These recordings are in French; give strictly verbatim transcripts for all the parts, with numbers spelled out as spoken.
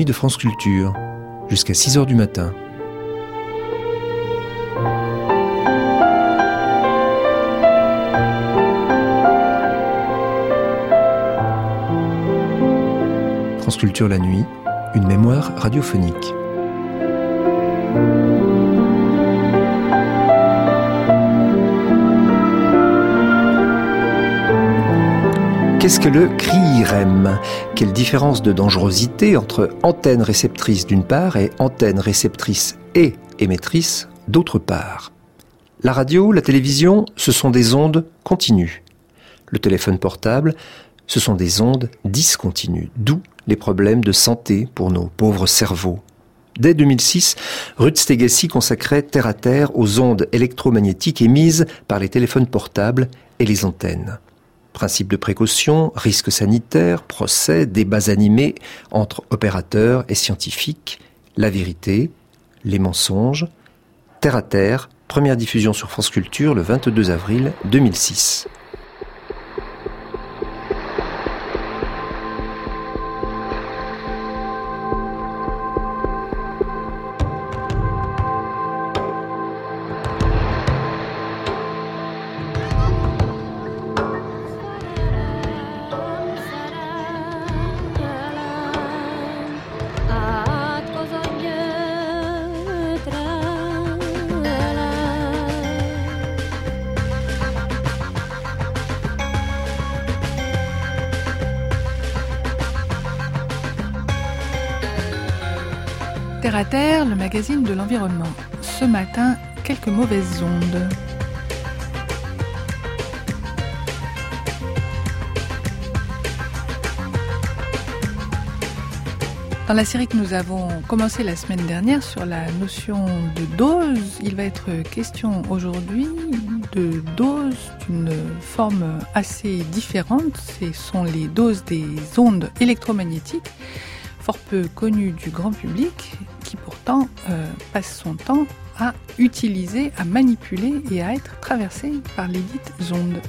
de France Culture, jusqu'à six heures du matin. France Culture la nuit, une mémoire radiophonique. Qu'est-ce que le C R I R E M ? Quelle différence de dangerosité entre antenne réceptrice d'une part et antenne réceptrice et émettrice d'autre part ? La radio, la télévision, ce sont des ondes continues. Le téléphone portable, ce sont des ondes discontinues, d'où les problèmes de santé pour nos pauvres cerveaux. Dès deux mille six, Ruth Stegesi consacrait Terre à Terre aux ondes électromagnétiques émises par les téléphones portables et les antennes. Principes de précaution, risques sanitaires, procès, débats animés entre opérateurs et scientifiques, la vérité, les mensonges. Terre à Terre, première diffusion sur France Culture le vingt-deux avril deux mille six. Terre à Terre, le magazine de l'environnement. Ce matin, quelques mauvaises ondes. Dans la série que nous avons commencé la semaine dernière sur la notion de dose, il va être question aujourd'hui de doses d'une forme assez différente. Ce sont les doses des ondes électromagnétiques, fort peu connues du grand public, qui pourtant euh, passe son temps à utiliser, à manipuler et à être traversé par les dites ondes.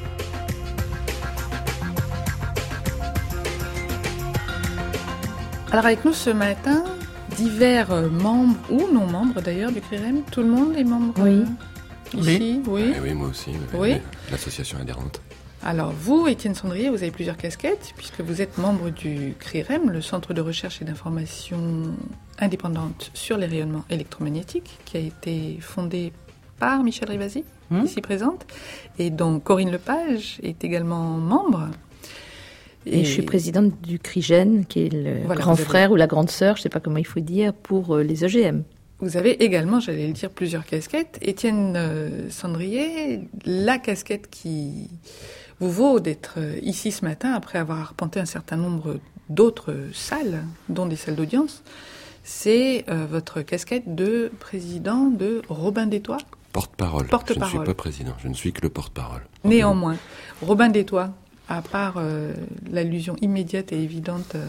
Alors avec nous ce matin, divers membres ou non membres d'ailleurs du C R I R E M, tout le monde est membre oui. euh, ici, oui. Oui. oui, moi aussi, oui. L'association adhérente. Alors vous, Étienne Sandrier, vous avez plusieurs casquettes, puisque vous êtes membre du C R I R E M, le Centre de recherche et d'information indépendante sur les rayonnements électromagnétiques, qui a été fondé par Michel Rivasi, mmh. ici présente, et dont Corinne Lepage est également membre. Et, et je suis présidente du CRIGEN, qui est le voilà, grand frère avez... ou la grande sœur, je ne sais pas comment il faut dire, pour les E G M. Vous avez également, j'allais le dire, plusieurs casquettes. Étienne euh, Sandrier, la casquette qui vous vaut d'être ici ce matin, après avoir arpenté un certain nombre d'autres salles, dont des salles d'audience, c'est euh, votre casquette de président de Robin des Toits. Porte-parole. Porte-parole. Je ne suis pas président, je ne suis que le porte-parole. Néanmoins, Robin des Toits, à part euh, l'allusion immédiate et évidente euh,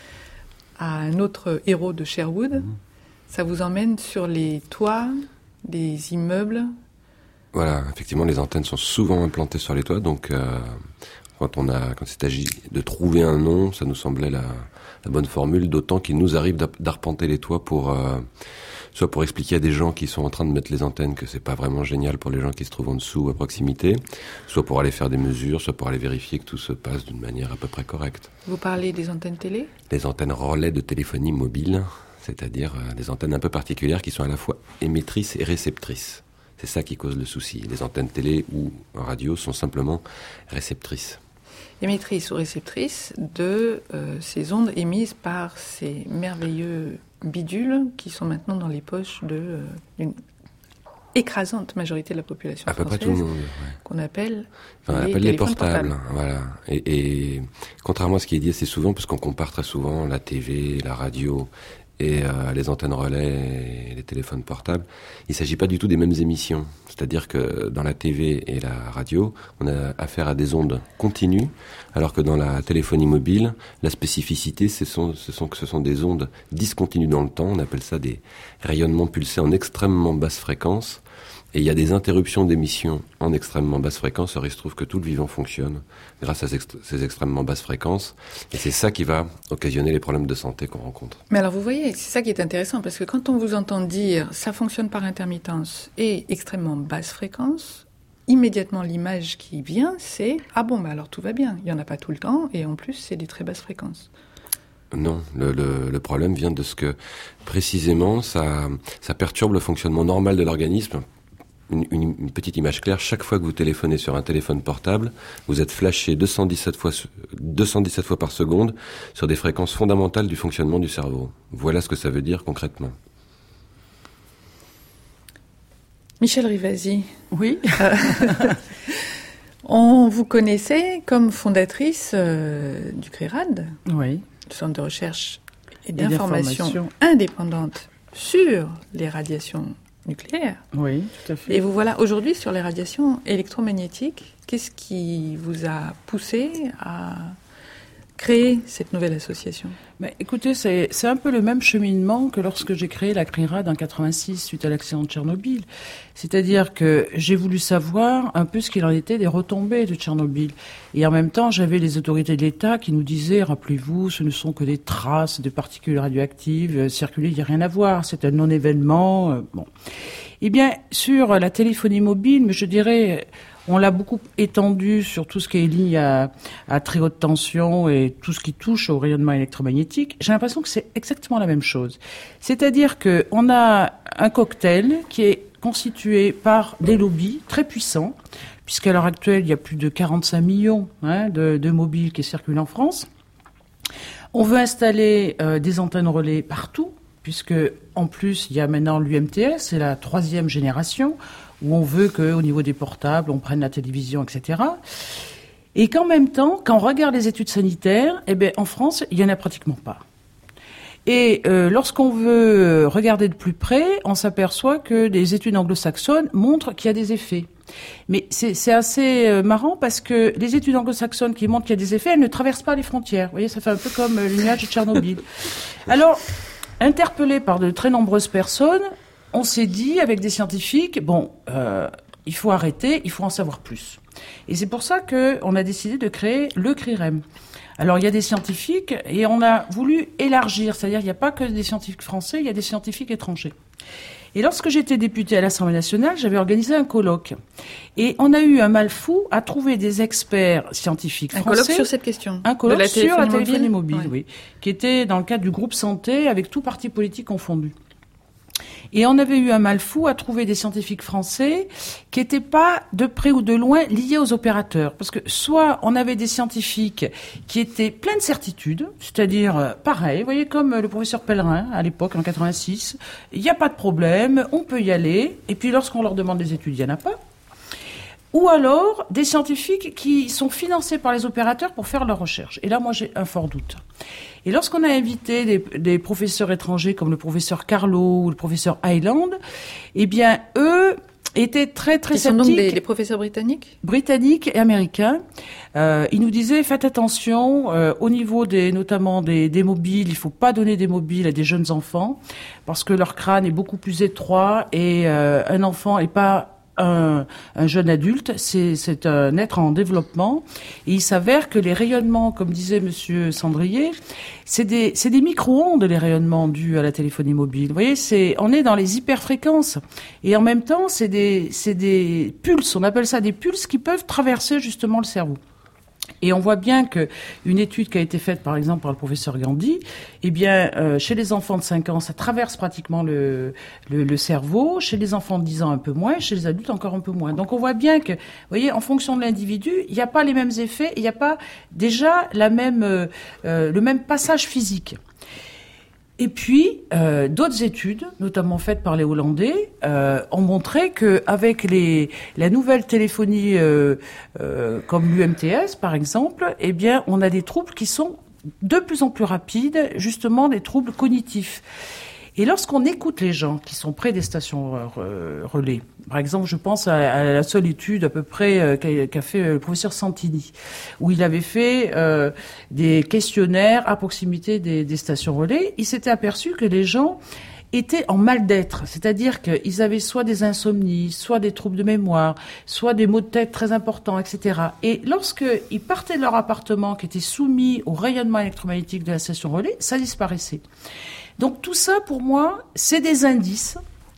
à un autre héros de Sherwood, mmh. ça vous emmène sur les toits des immeubles. Voilà, effectivement, les antennes sont souvent implantées sur les toits, donc euh, quand on a, quand il s'agit de trouver un nom, ça nous semblait la, la bonne formule, d'autant qu'il nous arrive d'arpenter les toits pour, euh, soit pour expliquer à des gens qui sont en train de mettre les antennes que c'est pas vraiment génial pour les gens qui se trouvent en dessous ou à proximité, soit pour aller faire des mesures, soit pour aller vérifier que tout se passe d'une manière à peu près correcte. Vous parlez des antennes télé ? Les antennes relais de téléphonie mobile, c'est-à-dire euh, des antennes un peu particulières qui sont à la fois émettrices et réceptrices. C'est ça qui cause le souci. Les antennes télé ou radio sont simplement réceptrices. Émettrices ou réceptrices de euh, ces ondes émises par ces merveilleux bidules qui sont maintenant dans les poches de, euh, d'une écrasante majorité de la population à française. À peu près tout le monde. Ouais. Qu'on appelle, enfin, les, appelle les portables. portables. Voilà. Et, et contrairement à ce qui est dit assez souvent, parce qu'on compare très souvent la T V, la radio et euh, les antennes relais et les téléphones portables, il ne s'agit pas du tout des mêmes émissions. C'est-à-dire que dans la T V et la radio, on a affaire à des ondes continues, alors que dans la téléphonie mobile, la spécificité, ce sont, ce sont que ce sont des ondes discontinues dans le temps. On appelle ça des rayonnements pulsés en extrêmement basse fréquence. Et il y a des interruptions d'émission en extrêmement basse fréquence. Or, il se trouve que tout le vivant fonctionne grâce à ces, ext- ces extrêmement basses fréquences. Et c'est ça qui va occasionner les problèmes de santé qu'on rencontre. Mais alors, vous voyez, c'est ça qui est intéressant, parce que quand on vous entend dire « ça fonctionne par intermittence et extrêmement basse fréquence », immédiatement l'image qui vient, c'est « ah bon, bah alors tout va bien, il n'y en a pas tout le temps, et en plus, c'est des très basses fréquences ». Non, le, le, le problème vient de ce que, précisément, ça, ça perturbe le fonctionnement normal de l'organisme. Une, une, une petite image claire, chaque fois que vous téléphonez sur un téléphone portable, vous êtes flashé deux cent dix-sept fois, deux cent dix-sept fois par seconde sur des fréquences fondamentales du fonctionnement du cerveau. Voilà ce que ça veut dire concrètement. Michel Rivasi. Oui. On vous connaissait comme fondatrice euh, du CRIRAD, oui. le Centre de recherche et Et d'information d'information. indépendante sur les radiations nucléaires. Oui, tout à fait. Et vous voilà aujourd'hui sur les radiations électromagnétiques. Qu'est-ce qui vous a poussé à créer cette nouvelle association ? Mais écoutez, c'est, c'est un peu le même cheminement que lorsque j'ai créé la CRIRAD en quatre-vingt-six suite à l'accident de Tchernobyl. C'est-à-dire que j'ai voulu savoir un peu ce qu'il en était des retombées de Tchernobyl. Et en même temps, j'avais les autorités de l'État qui nous disaient, rappelez-vous, ce ne sont que des traces de particules radioactives, euh, circuler, il n'y a rien à voir, c'est un non-événement. Euh, bon. Eh bien, sur la téléphonie mobile, mais je dirais... On l'a beaucoup étendu sur tout ce qui est ligne à, à très haute tension et tout ce qui touche au rayonnement électromagnétique. J'ai l'impression que c'est exactement la même chose. C'est-à-dire que on a un cocktail qui est constitué par des lobbies très puissants, puisqu'à l'heure actuelle, il y a plus de quarante-cinq millions hein, de, de mobiles qui circulent en France. On veut installer euh, des antennes relais partout, puisque en plus, il y a maintenant l'U M T S, c'est la troisième génération, où on veut qu'au niveau des portables, on prenne la télévision, et cetera. Et qu'en même temps, quand on regarde les études sanitaires, eh bien, en France, il n'y en a pratiquement pas. Et euh, lorsqu'on veut regarder de plus près, on s'aperçoit que les études anglo-saxonnes montrent qu'il y a des effets. Mais c'est, c'est assez euh, marrant parce que les études anglo-saxonnes qui montrent qu'il y a des effets, elles ne traversent pas les frontières. Vous voyez, ça fait un peu comme euh, l'image de Tchernobyl. Alors, interpellé par de très nombreuses personnes, on s'est dit, avec des scientifiques, bon, euh, il faut arrêter, il faut en savoir plus. Et c'est pour ça qu'on a décidé de créer le CRIREM. Alors, il y a des scientifiques, et on a voulu élargir, c'est-à-dire il n'y a pas que des scientifiques français, il y a des scientifiques étrangers. Et lorsque j'étais députée à l'Assemblée nationale, j'avais organisé un colloque. Et on a eu un mal fou à trouver des experts scientifiques français. Un colloque sur cette question. Un colloque la sur la téléphonie mobile, ouais. oui, qui était dans le cadre du groupe santé, avec tout parti politique confondu. Et on avait eu un mal fou à trouver des scientifiques français qui n'étaient pas de près ou de loin liés aux opérateurs. Parce que soit on avait des scientifiques qui étaient pleins de certitudes, c'est-à-dire euh, pareil, vous voyez, comme le professeur Pellerin à l'époque, en quatre-vingt-six, il n'y a pas de problème, on peut y aller, et puis lorsqu'on leur demande des études, il n'y en a pas. Ou alors des scientifiques qui sont financés par les opérateurs pour faire leur recherche. Et là, moi, j'ai un fort doute. Et lorsqu'on a invité des, des professeurs étrangers comme le professeur Carlo ou le professeur Highland, eh bien, eux étaient très, très Qui sont sceptiques. donc des, des professeurs britanniques ? Britanniques et américains. Euh, ils nous disaient, faites attention, euh, au niveau des, notamment des, des mobiles, il faut pas donner des mobiles à des jeunes enfants, parce que leur crâne est beaucoup plus étroit et euh, un enfant est pas Un, un jeune adulte, c'est, c'est un être en développement. Et il s'avère que les rayonnements, comme disait Monsieur Sandrier, c'est des, c'est des micro-ondes, les rayonnements dus à la téléphonie mobile. Vous voyez, c'est, on est dans les hyperfréquences. Et en même temps, c'est des, c'est des pulses. On appelle ça des pulses qui peuvent traverser justement le cerveau. Et on voit bien que une étude qui a été faite, par exemple, par le professeur Gandhi, eh bien, euh, chez les enfants de cinq ans, ça traverse pratiquement le, le, le cerveau. Chez les enfants de dix ans, un peu moins. Chez les adultes, encore un peu moins. Donc, on voit bien que, vous voyez, en fonction de l'individu, il n'y a pas les mêmes effets. Il n'y a pas déjà la même, euh, euh, le même passage physique. Et puis, euh, d'autres études, notamment faites par les Hollandais, euh, ont montré que avec les la nouvelle téléphonie euh, euh, comme l'U M T S, par exemple, eh bien, on a des troubles qui sont de plus en plus rapides, justement des troubles cognitifs. Et lorsqu'on écoute les gens qui sont près des stations euh, relais, par exemple, je pense à, à la seule étude à peu près euh, qu'a, qu'a fait le professeur Santini, où il avait fait euh, des questionnaires à proximité des, des stations relais, il s'était aperçu que les gens étaient en mal-d'être. C'est-à-dire qu'ils avaient soit des insomnies, soit des troubles de mémoire, soit des maux de tête très importants, et cetera. Et lorsqu'ils partaient de leur appartement, qui était soumis au rayonnement électromagnétique de la station relais, ça disparaissait. Donc tout ça, pour moi, c'est des indices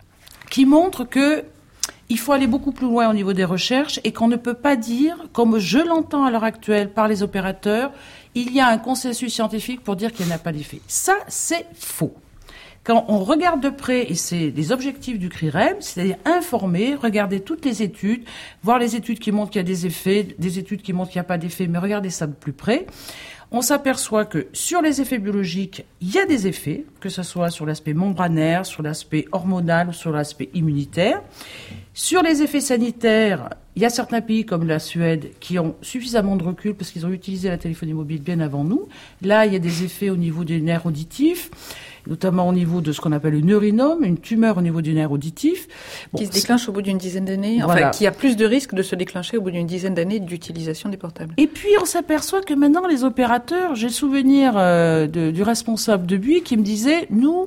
qui montrent que il faut aller beaucoup plus loin au niveau des recherches et qu'on ne peut pas dire, comme je l'entends à l'heure actuelle par les opérateurs, il y a un consensus scientifique pour dire qu'il n'y a pas d'effet. Ça, c'est faux. Quand on regarde de près, et c'est les objectifs du C R I R E M, c'est-à-dire informer, regarder toutes les études, voir les études qui montrent qu'il y a des effets, des études qui montrent qu'il n'y a pas d'effet, mais regardez ça de plus près, on s'aperçoit que sur les effets biologiques, il y a des effets, que ce soit sur l'aspect membranaire, sur l'aspect hormonal ou sur l'aspect immunitaire. Sur les effets sanitaires, il y a certains pays comme la Suède qui ont suffisamment de recul parce qu'ils ont utilisé la téléphonie mobile bien avant nous. Là, il y a des effets au niveau des nerfs auditifs, notamment au niveau de ce qu'on appelle le neurinome, une tumeur au niveau du nerf auditif. Bon, qui se déclenche au bout d'une dizaine d'années, voilà. Enfin, qui a plus de risques de se déclencher au bout d'une dizaine d'années d'utilisation des portables. Et puis, on s'aperçoit que maintenant, les opérateurs, j'ai le souvenir euh, de, du responsable de Buis qui me disait, nous,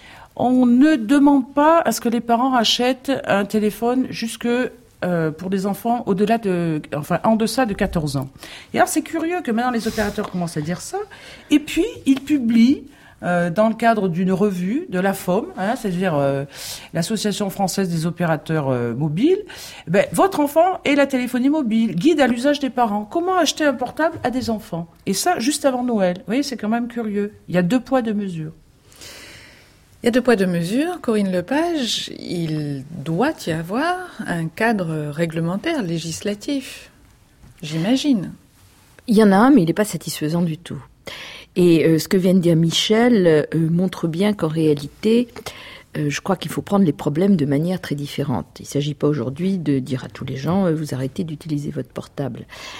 on ne demande pas à ce que les parents achètent un téléphone jusque euh, pour des enfants au-delà de, enfin, en deçà de quatorze ans. Et alors, c'est curieux que maintenant les opérateurs commencent à dire ça. Et puis, ils publient, euh, dans le cadre d'une revue de l'A F O M, hein, c'est-à-dire euh, l'Association française des opérateurs euh, mobiles, ben, votre enfant et la téléphonie mobile, guide à l'usage des parents. Comment acheter un portable à des enfants? Et ça, juste avant Noël. Vous voyez, c'est quand même curieux. Il y a deux poids, deux mesures. Il y a deux poids, deux mesures. Corinne Lepage, il doit y avoir un cadre réglementaire, législatif, j'imagine. Il y en a un, mais il n'est pas satisfaisant du tout. Et euh, ce que vient de dire Michel euh, montre bien qu'en réalité, euh, je crois qu'il faut prendre les problèmes de manière très différente. Il ne s'agit pas aujourd'hui de dire à tous les gens, euh, vous arrêtez d'utiliser votre portable.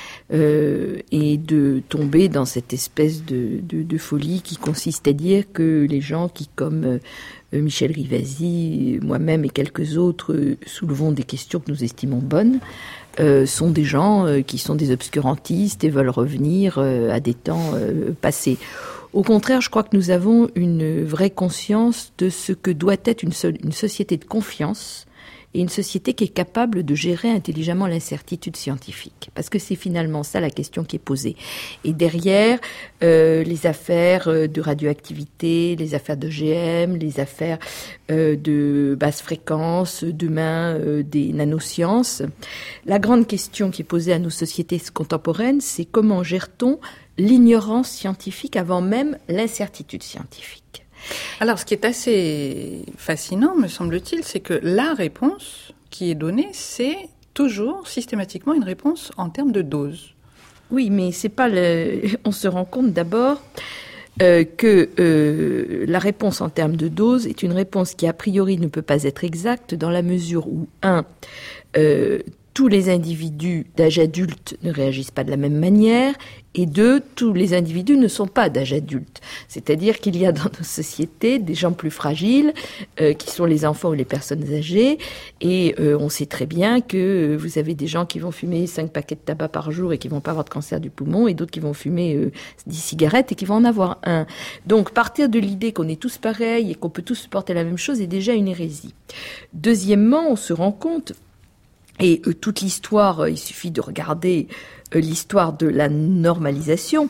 Euh, et de tomber dans cette espèce de, de, de folie qui consiste à dire que les gens qui, comme euh, Michel Rivasi, moi-même et quelques autres, euh, soulevons des questions que nous estimons bonnes, euh, sont des gens euh, qui sont des obscurantistes et veulent revenir euh, à des temps euh, passés. Au contraire, je crois que nous avons une vraie conscience de ce que doit être une, so- une société de confiance et une société qui est capable de gérer intelligemment l'incertitude scientifique. Parce que c'est finalement ça la question qui est posée. Et derrière, euh, les affaires de radioactivité, les affaires de G M, les affaires euh, de basse fréquence, demain euh, des nanosciences, la grande question qui est posée à nos sociétés contemporaines, c'est comment gère-t-on l'ignorance scientifique avant même l'incertitude scientifique? Alors, ce qui est assez fascinant, me semble-t-il, c'est que la réponse qui est donnée, c'est toujours systématiquement une réponse en termes de dose. Oui, mais c'est pas le... on se rend compte d'abord euh, que euh, la réponse en termes de dose est une réponse qui a priori ne peut pas être exacte dans la mesure où, un, euh, tous les individus d'âge adulte ne réagissent pas de la même manière, et deux, tous les individus ne sont pas d'âge adulte. C'est-à-dire qu'il y a dans nos sociétés des gens plus fragiles, euh, qui sont les enfants ou les personnes âgées, et euh, on sait très bien que euh, vous avez des gens qui vont fumer cinq paquets de tabac par jour et qui vont pas avoir de cancer du poumon, et d'autres qui vont fumer euh, dix cigarettes et qui vont en avoir un. Donc, partir de l'idée qu'on est tous pareils et qu'on peut tous supporter la même chose est déjà une hérésie. Deuxièmement, on se rend compte, et euh, toute l'histoire, euh, il suffit de regarder euh, l'histoire de la normalisation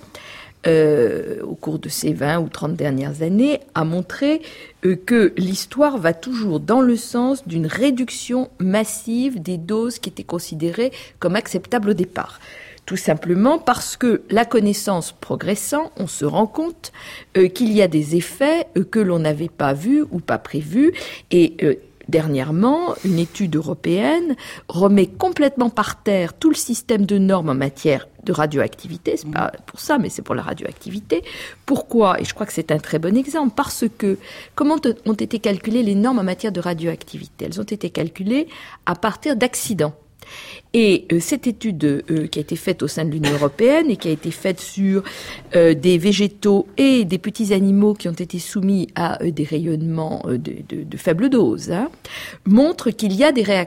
euh, au cours de ces vingt ou trente dernières années, a montré euh, que l'histoire va toujours dans le sens d'une réduction massive des doses qui étaient considérées comme acceptables au départ. Tout simplement parce que la connaissance progressant, on se rend compte euh, qu'il y a des effets euh, que l'on n'avait pas vus ou pas prévus, et euh, dernièrement, une étude européenne remet complètement par terre tout le système de normes en matière de radioactivité. C'est pas pour ça, mais c'est pour la radioactivité. Pourquoi? Et je crois que c'est un très bon exemple. Parce que, comment ont été calculées les normes en matière de radioactivité? Elles ont été calculées à partir d'accidents. Et euh, cette étude euh, qui a été faite au sein de l'Union européenne et qui a été faite sur euh, des végétaux et des petits animaux qui ont été soumis à euh, des rayonnements euh, de, de, de faible dose, hein, montre qu'il y a des réactions.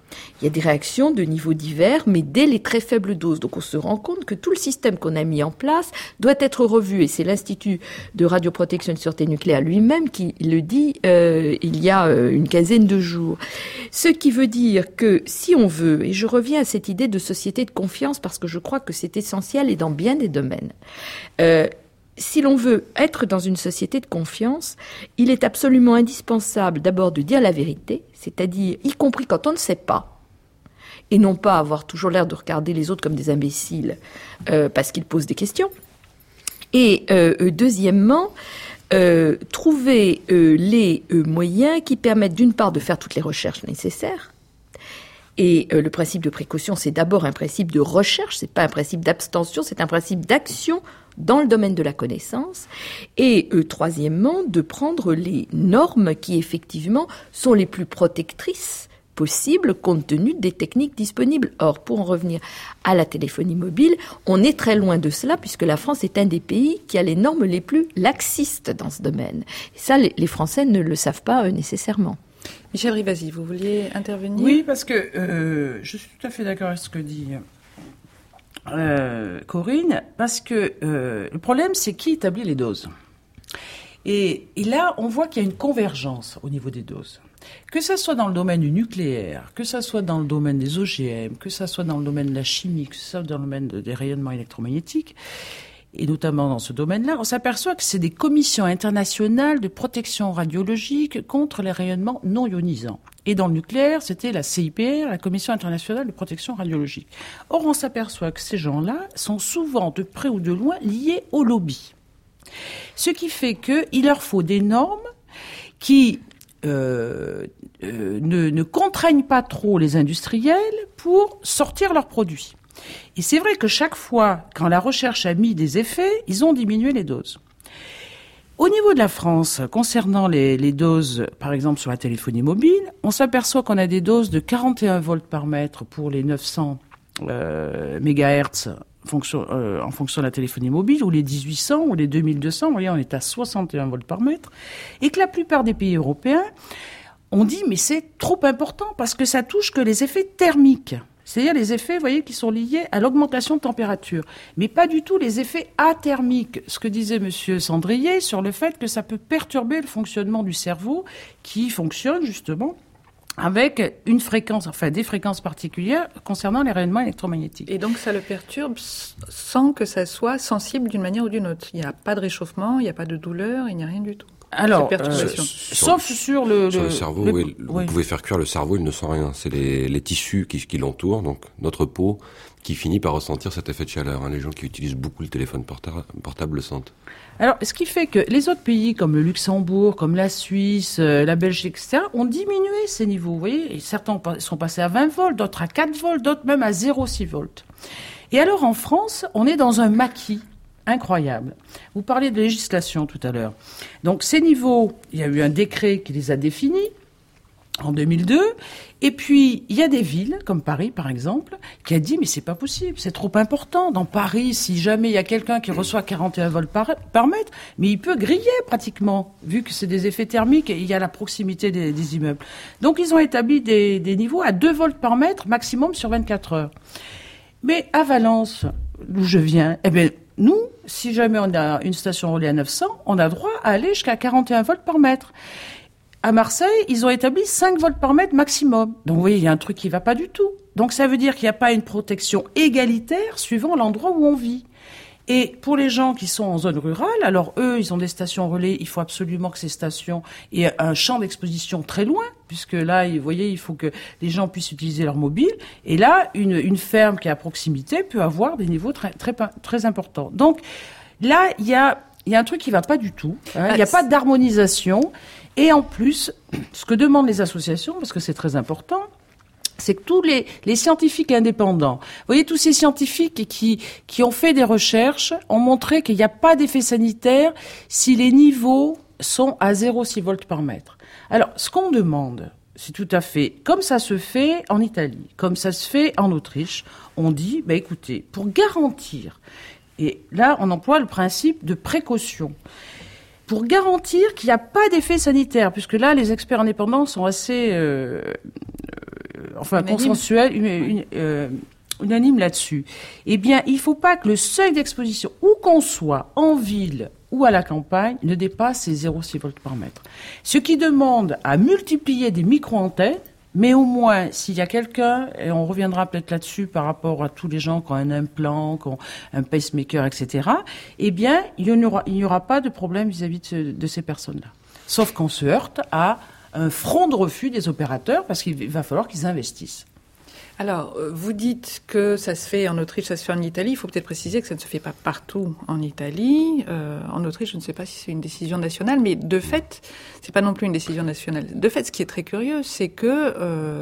Il y a des réactions de niveaux divers, mais dès les très faibles doses. Donc on se rend compte que tout le système qu'on a mis en place doit être revu. Et c'est l'Institut de radioprotection et de sûreté nucléaire lui-même qui le dit euh, il y a euh, une quinzaine de jours. Ce qui veut dire que si on veut, et je reviens à cette idée de société de confiance parce que je crois que c'est essentiel et dans bien des domaines, euh, si l'on veut être dans une société de confiance, il est absolument indispensable d'abord de dire la vérité, c'est-à-dire y compris quand on ne sait pas, et non pas avoir toujours l'air de regarder les autres comme des imbéciles euh, parce qu'ils posent des questions. Et euh, deuxièmement, euh, trouver euh, les euh, moyens qui permettent d'une part de faire toutes les recherches nécessaires. Et euh, le principe de précaution, c'est d'abord un principe de recherche, c'est pas un principe d'abstention, c'est un principe d'action dans le domaine de la connaissance. Et euh, troisièmement, de prendre les normes qui effectivement sont les plus protectrices possibles compte tenu des techniques disponibles. Or, pour en revenir à la téléphonie mobile, on est très loin de cela puisque la France est un des pays qui a les normes les plus laxistes dans ce domaine. Et ça, les, les Français ne le savent pas euh, nécessairement. Michel Rivasi, vous vouliez intervenir ? Oui, parce que euh, je suis tout à fait d'accord avec ce que dit euh, Corinne, parce que euh, le problème, c'est qui établit les doses. Et, et là, on voit qu'il y a une convergence au niveau des doses. Que ça soit dans le domaine du nucléaire, que ça soit dans le domaine des O G M, que ça soit dans le domaine de la chimie, que ça soit dans le domaine des rayonnements électromagnétiques, et notamment dans ce domaine-là, on s'aperçoit que c'est des commissions internationales de protection radiologique contre les rayonnements non ionisants. Et dans le nucléaire, c'était la C I P R, la Commission internationale de protection radiologique. Or, on s'aperçoit que ces gens-là sont souvent, de près ou de loin, liés au lobby. Ce qui fait qu'il leur faut des normes qui euh, euh, ne, ne contraignent pas trop les industriels pour sortir leurs produits. Et c'est vrai que chaque fois, quand la recherche a mis des effets, ils ont diminué les doses. Au niveau de la France, concernant les, les doses, par exemple sur la téléphonie mobile, on s'aperçoit qu'on a des doses de quarante et un volts par mètre pour les neuf cents euh, mégahertz fonction, euh, en fonction de la téléphonie mobile, ou les dix-huit cents, ou les deux mille deux cents, vous voyez, on est à soixante et un volts par mètre, et que la plupart des pays européens ont dit, mais c'est trop important, parce que ça touche que les effets thermiques. C'est-à-dire les effets, vous voyez, qui sont liés à l'augmentation de température, mais pas du tout les effets athermiques. Ce que disait Monsieur Sandrier sur le fait que ça peut perturber le fonctionnement du cerveau, qui fonctionne justement avec une fréquence, enfin des fréquences particulières concernant les rayonnements électromagnétiques. Et donc ça le perturbe sans que ça soit sensible d'une manière ou d'une autre. Il n'y a pas de réchauffement, il n'y a pas de douleur, il n'y a rien du tout. Alors, euh, sauf sur le, sur le, le cerveau, le, oui, vous oui. pouvez faire cuire le cerveau, il ne sent rien. C'est les, les tissus qui, qui l'entourent, donc notre peau, qui finit par ressentir cet effet de chaleur. Hein. Les gens qui utilisent beaucoup le téléphone porta- portable le sentent. Alors, ce qui fait que les autres pays, comme le Luxembourg, comme la Suisse, euh, la Belgique, et cetera, ont diminué ces niveaux. Vous voyez, et certains sont passés à vingt volts, d'autres à quatre volts, d'autres même à zéro virgule six volts. Et alors, en France, on est dans un maquis incroyable. Vous parliez de législation tout à l'heure. Donc ces niveaux, il y a eu un décret qui les a définis en deux mille deux, et puis il y a des villes, comme Paris par exemple, qui a dit mais c'est pas possible, c'est trop important. Dans Paris, si jamais il y a quelqu'un qui reçoit quarante et un volts par, par mètre, mais il peut griller pratiquement, vu que c'est des effets thermiques et il y a la proximité des, des immeubles. Donc ils ont établi des, des niveaux à deux volts par mètre maximum sur vingt-quatre heures. Mais à Valence, d'où je viens, eh bien nous, si jamais on a une station relais à neuf cents, on a droit à aller jusqu'à quarante et un volts par mètre. À Marseille, ils ont établi cinq volts par mètre maximum. Donc vous voyez, il y a un truc qui ne va pas du tout. Donc ça veut dire qu'il n'y a pas une protection égalitaire suivant l'endroit où on vit. Et pour les gens qui sont en zone rurale, alors eux, ils ont des stations relais, il faut absolument que ces stations aient un champ d'exposition très loin, puisque là, vous voyez, il faut que les gens puissent utiliser leur mobile. Et là, une, une ferme qui est à proximité peut avoir des niveaux très, très, très importants. Donc là, il y a, il y a un truc qui ne va pas du tout. Hein, il n'y a pas d'harmonisation. Et en plus, ce que demandent les associations, parce que c'est très important, c'est que tous les, les scientifiques indépendants, vous voyez, tous ces scientifiques qui, qui ont fait des recherches ont montré qu'il n'y a pas d'effet sanitaire si les niveaux sont à zéro virgule six volts par mètre. Alors, ce qu'on demande, c'est tout à fait, comme ça se fait en Italie, comme ça se fait en Autriche, on dit, bah, écoutez, pour garantir, et là, on emploie le principe de précaution, pour garantir qu'il n'y a pas d'effet sanitaire, puisque là, les experts indépendants sont assez... Euh, enfin unanime. consensuel, une, une, euh, unanime là-dessus. Eh bien, il ne faut pas que le seuil d'exposition, où qu'on soit, en ville ou à la campagne, ne dépasse ces zéro virgule six volts par mètre. Ce qui demande à multiplier des micro-antennes, mais au moins, s'il y a quelqu'un, et on reviendra peut-être là-dessus par rapport à tous les gens qui ont un implant, qui ont un pacemaker, et cetera, eh bien, il n'y aura, il n'y aura pas de problème vis-à-vis de, ce, de ces personnes-là. Sauf qu'on se heurte à un front de refus des opérateurs parce qu'il va falloir qu'ils investissent. Alors, vous dites que ça se fait en Autriche, ça se fait en Italie. Il faut peut-être préciser que ça ne se fait pas partout en Italie. Euh, en Autriche, je ne sais pas si c'est une décision nationale, mais de fait, c'est pas non plus une décision nationale. De fait, ce qui est très curieux, c'est que euh,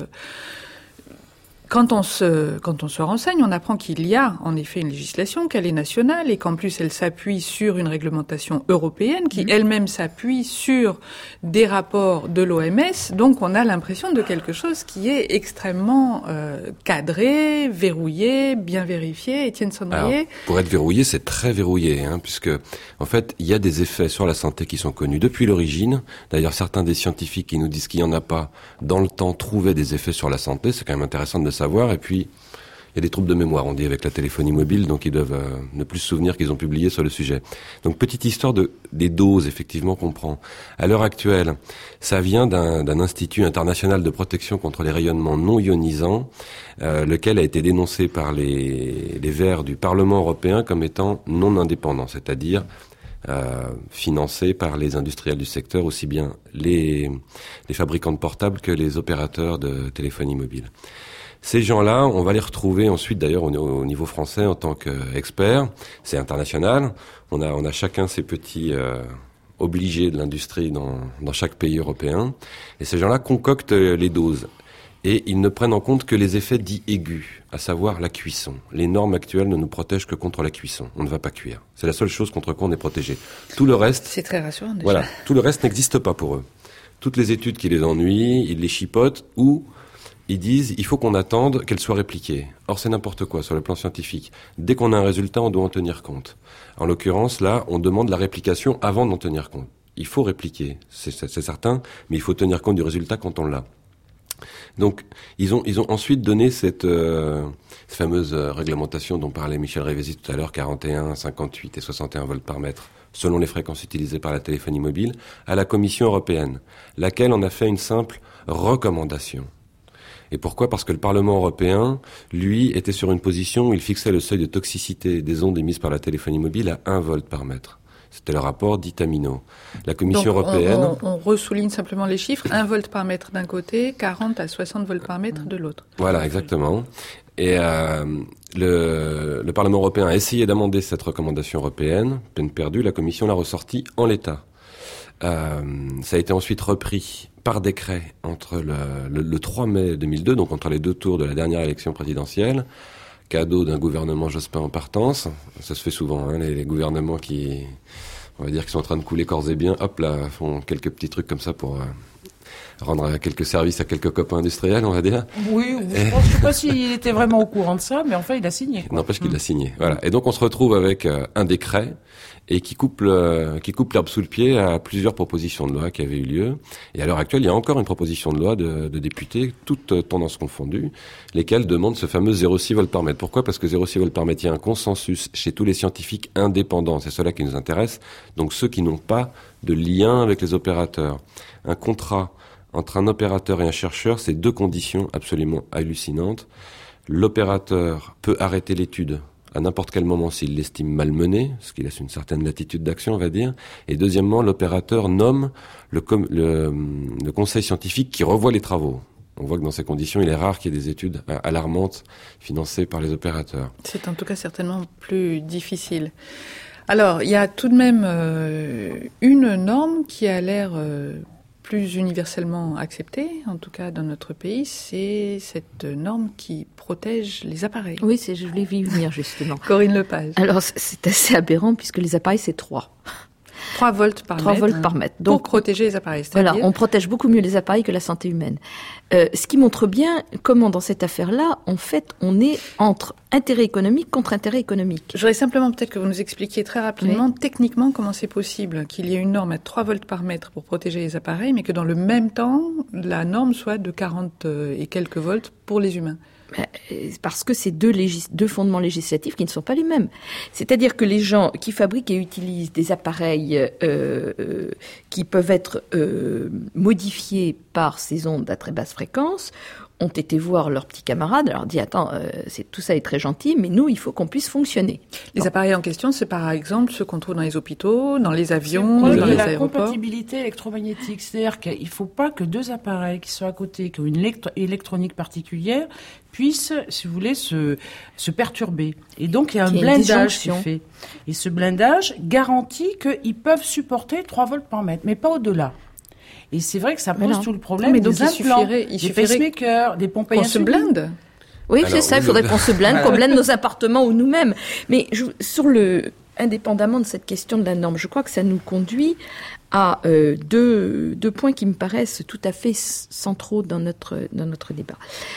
quand on se quand on se renseigne, on apprend qu'il y a en effet une législation, qu'elle est nationale et qu'en plus elle s'appuie sur une réglementation européenne qui mmh. elle-même s'appuie sur des rapports de l'O M S. Donc on a l'impression de quelque chose qui est extrêmement euh, cadré, verrouillé, bien vérifié. Étienne Sonrier. Pour être verrouillé, c'est très verrouillé, hein, puisque en fait il y a des effets sur la santé qui sont connus depuis l'origine. D'ailleurs, certains des scientifiques qui nous disent qu'il n'y en a pas dans le temps trouvaient des effets sur la santé. C'est quand même intéressant de le savoir. Et puis, il y a des troubles de mémoire, on dit, avec la téléphonie mobile, donc ils doivent euh, ne plus se souvenir qu'ils ont publié sur le sujet. Donc, petite histoire de des doses, effectivement, qu'on prend. À l'heure actuelle, ça vient d'un, d'un institut international de protection contre les rayonnements non ionisants, euh, lequel a été dénoncé par les, les Verts du Parlement européen comme étant non indépendant, c'est-à-dire euh, financé par les industriels du secteur, aussi bien les, les fabricants de portables que les opérateurs de téléphonie mobile. Ces gens-là, on va les retrouver ensuite d'ailleurs au, au niveau français en tant qu'experts. C'est international. On a, on a chacun ses petits euh, obligés de l'industrie dans, dans chaque pays européen. Et ces gens-là concoctent les doses. Et ils ne prennent en compte que les effets dits aigus, à savoir la cuisson. Les normes actuelles ne nous protègent que contre la cuisson. On ne va pas cuire. C'est la seule chose contre quoi on est protégé. Tout le reste... C'est très rassurant déjà. Voilà. Tout le reste n'existe pas pour eux. Toutes les études qui les ennuient, ils les chipotent ou... Ils disent il faut qu'on attende qu'elle soit répliquée. Or, c'est n'importe quoi sur le plan scientifique. Dès qu'on a un résultat, on doit en tenir compte. En l'occurrence, là, on demande la réplication avant d'en tenir compte. Il faut répliquer, c'est, c'est, c'est certain, mais il faut tenir compte du résultat quand on l'a. Donc, ils ont, ils ont ensuite donné cette, euh, cette fameuse réglementation dont parlait Michel Révési tout à l'heure, quarante et un, cinquante-huit et soixante et un volts par mètre, selon les fréquences utilisées par la téléphonie mobile, à la Commission européenne, laquelle en a fait une simple recommandation. Et pourquoi ? Parce que le Parlement européen, lui, était sur une position où il fixait le seuil de toxicité des ondes émises par la téléphonie mobile à un volt par mètre. C'était le rapport d'Itamino. La Commission Donc, européenne... On, on, on ressouligne simplement les chiffres. un volt par mètre d'un côté, quarante à soixante volts par mètre de l'autre. Voilà, exactement. Et euh, le, le Parlement européen a essayé d'amender cette recommandation européenne. Peine perdue, la Commission l'a ressortie en l'état. Euh, ça a été ensuite repris par décret entre le, le, le trois mai deux mille deux, donc entre les deux tours de la dernière élection présidentielle, cadeau d'un gouvernement Jospin en partance. Ça se fait souvent, hein, les, les gouvernements qui, on va dire, qui sont en train de couler corps et biens, hop là, font quelques petits trucs comme ça pour euh, rendre quelques services à quelques copains industriels, on va dire. Oui, je pense, je sais pas s'il était vraiment au courant de ça, mais enfin, il a signé, quoi. N'empêche qu'il l'a signé. Voilà. Et donc, on se retrouve avec euh, un décret et qui coupe le, qui coupe l'herbe sous le pied à plusieurs propositions de loi qui avaient eu lieu. Et à l'heure actuelle, il y a encore une proposition de loi de, de députés, toutes tendances confondues, lesquelles demandent ce fameux zéro virgule six volts par mètre. Pourquoi ? Parce que zéro virgule six volts par mètre, il y a un consensus chez tous les scientifiques indépendants. C'est cela qui nous intéresse. Donc, ceux qui n'ont pas de lien avec les opérateurs. Un contrat entre un opérateur et un chercheur, c'est deux conditions absolument hallucinantes. L'opérateur peut arrêter l'étude à n'importe quel moment s'il l'estime malmenée, ce qui laisse une certaine latitude d'action, on va dire. Et deuxièmement, l'opérateur nomme le, com- le, le conseil scientifique qui revoit les travaux. On voit que dans ces conditions, il est rare qu'il y ait des études alarmantes financées par les opérateurs. C'est en tout cas certainement plus difficile. Alors, il y a tout de même euh, une norme qui a l'air... Euh, plus universellement acceptée, en tout cas dans notre pays, c'est cette norme qui protège les appareils. Oui, c'est, je voulais y venir justement. Corinne Lepage. Alors, c'est assez aberrant puisque les appareils, c'est trois. trois volts par trois mètre. volts par mètre. Donc, pour protéger les appareils. Voilà, on protège beaucoup mieux les appareils que la santé humaine. Euh, ce qui montre bien comment, dans cette affaire-là, en fait, on est entre intérêt économique contre intérêt économique. Je voudrais simplement peut-être que vous nous expliquiez très rapidement, oui. techniquement, comment c'est possible qu'il y ait une norme à trois volts par mètre pour protéger les appareils, mais que dans le même temps, la norme soit de quarante et quelques volts pour les humains. Parce que c'est deux, légis- deux fondements législatifs qui ne sont pas les mêmes. C'est-à-dire que les gens qui fabriquent et utilisent des appareils euh, euh, qui peuvent être euh, modifiés par ces ondes à très basse fréquence ont été voir leurs petits camarades, leur dit attends, euh, c'est, tout ça est très gentil, mais nous, il faut qu'on puisse fonctionner. Les bon. appareils en question, c'est par exemple ceux qu'on trouve dans les hôpitaux, dans les avions, dans les la aéroports. La compatibilité électromagnétique, c'est-à-dire qu'il ne faut pas que deux appareils qui sont à côté, qui ont une électro- électronique particulière, puissent, si vous voulez, se, se perturber. Et donc, il y a un qui blindage qui est fait. Et ce blindage garantit qu'ils peuvent supporter trois volts par mètre, mais pas au-delà. Et c'est vrai que ça pose tout le problème mais des donc implants, il suffirait, il des pacemakers, des pompes à insuline. Qu'on se blinde. Oui, Alors, c'est ça, il faudrait qu'on se blinde, qu'on blinde nos appartements ou nous-mêmes. Mais je, sur le, indépendamment de cette question de la norme, je crois que ça nous conduit à euh, deux, deux points qui me paraissent tout à fait centraux dans notre, dans notre débat.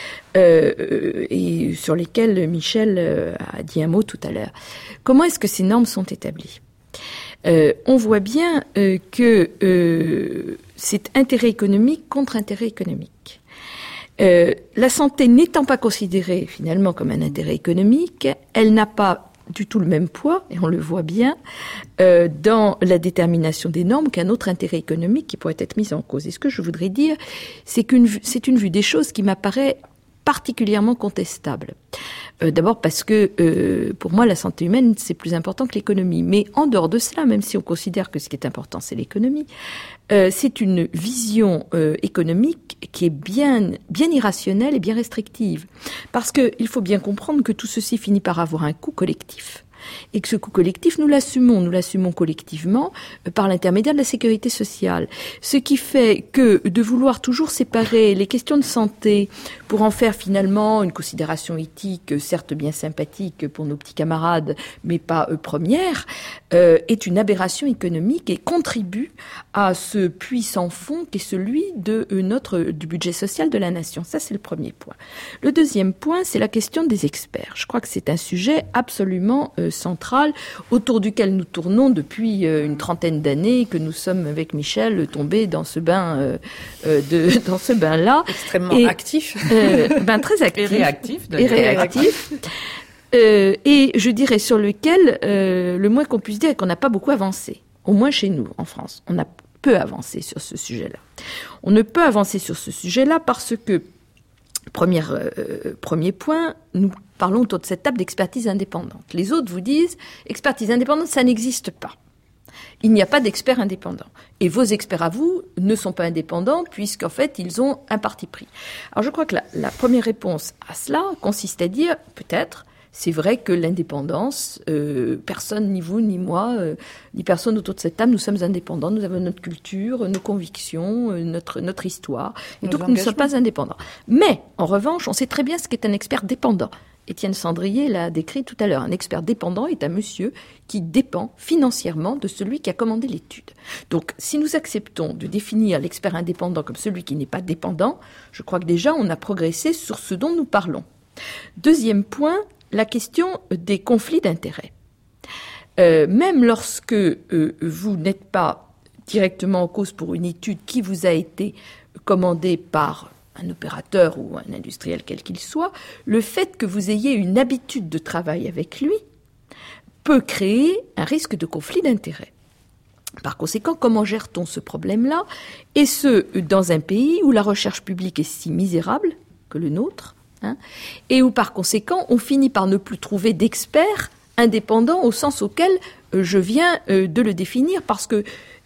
Euh, et sur lesquels Michel euh, a dit un mot tout à l'heure. Comment est-ce que ces normes sont établies ? Euh, on voit bien euh, que euh, c'est intérêt économique contre intérêt économique. Euh, la santé n'étant pas considérée finalement comme un intérêt économique, elle n'a pas du tout le même poids, et on le voit bien, euh, dans la détermination des normes qu'un autre intérêt économique qui pourrait être mis en cause. Et ce que je voudrais dire, c'est qu'une c'est une vue des choses qui m'apparaît particulièrement contestable. Euh, d'abord parce que, euh, pour moi, la santé humaine, c'est plus important que l'économie. Mais en dehors de cela, même si on considère que ce qui est important, c'est l'économie, euh, c'est une vision euh, économique qui est bien, bien irrationnelle et bien restrictive. Parce qu'il faut bien comprendre que tout ceci finit par avoir un coût collectif. Et que ce coût collectif, nous l'assumons, nous l'assumons collectivement euh, par l'intermédiaire de la sécurité sociale. Ce qui fait que de vouloir toujours séparer les questions de santé pour en faire finalement une considération éthique, certes bien sympathique pour nos petits camarades, mais pas euh, première, euh, est une aberration économique et contribue à ce puits sans fond qui est celui de euh, notre du budget social de la nation. Ça, c'est le premier point. Le deuxième point, c'est la question des experts. Je crois que c'est un sujet absolument euh, central autour duquel nous tournons depuis euh, une trentaine d'années, que nous sommes avec Michel tombés dans ce bain euh, euh, de dans ce bain-là. Extrêmement et, actif. Euh, ben très actif. Et réactif. Et réactif. Euh, et je dirais sur lequel euh, le moins qu'on puisse dire est qu'on n'a pas beaucoup avancé. Au moins chez nous, en France, on a peu avancé sur ce sujet-là. On ne peut avancer sur ce sujet-là parce que Premier, euh, premier point, nous parlons autour de cette table d'expertise indépendante. Les autres vous disent, expertise indépendante, ça n'existe pas. Il n'y a pas d'experts indépendants. Et vos experts à vous ne sont pas indépendants puisqu'en fait, ils ont un parti pris. Alors je crois que la, la première réponse à cela consiste à dire, peut-être, c'est vrai que l'indépendance, euh, personne, ni vous, ni moi, euh, ni personne autour de cette table, nous sommes indépendants, nous avons notre culture, nos convictions, euh, notre, notre histoire, et nos donc nous ne sommes pas indépendants. Mais, en revanche, on sait très bien ce qu'est un expert dépendant. Étienne Sandrier l'a décrit tout à l'heure. Un expert dépendant est un monsieur qui dépend financièrement de celui qui a commandé l'étude. Donc, si nous acceptons de définir l'expert indépendant comme celui qui n'est pas dépendant, je crois que déjà on a progressé sur ce dont nous parlons. Deuxième point, la question des conflits d'intérêts. Euh, même lorsque euh, vous n'êtes pas directement en cause pour une étude qui vous a été commandée par un opérateur ou un industriel quel qu'il soit, le fait que vous ayez une habitude de travail avec lui peut créer un risque de conflit d'intérêts. Par conséquent, comment gère-t-on ce problème-là ? Et ce, dans un pays où la recherche publique est si misérable que le nôtre, Hein, et où, par conséquent, on finit par ne plus trouver d'experts indépendants au sens auquel euh, je viens euh, de le définir, parce que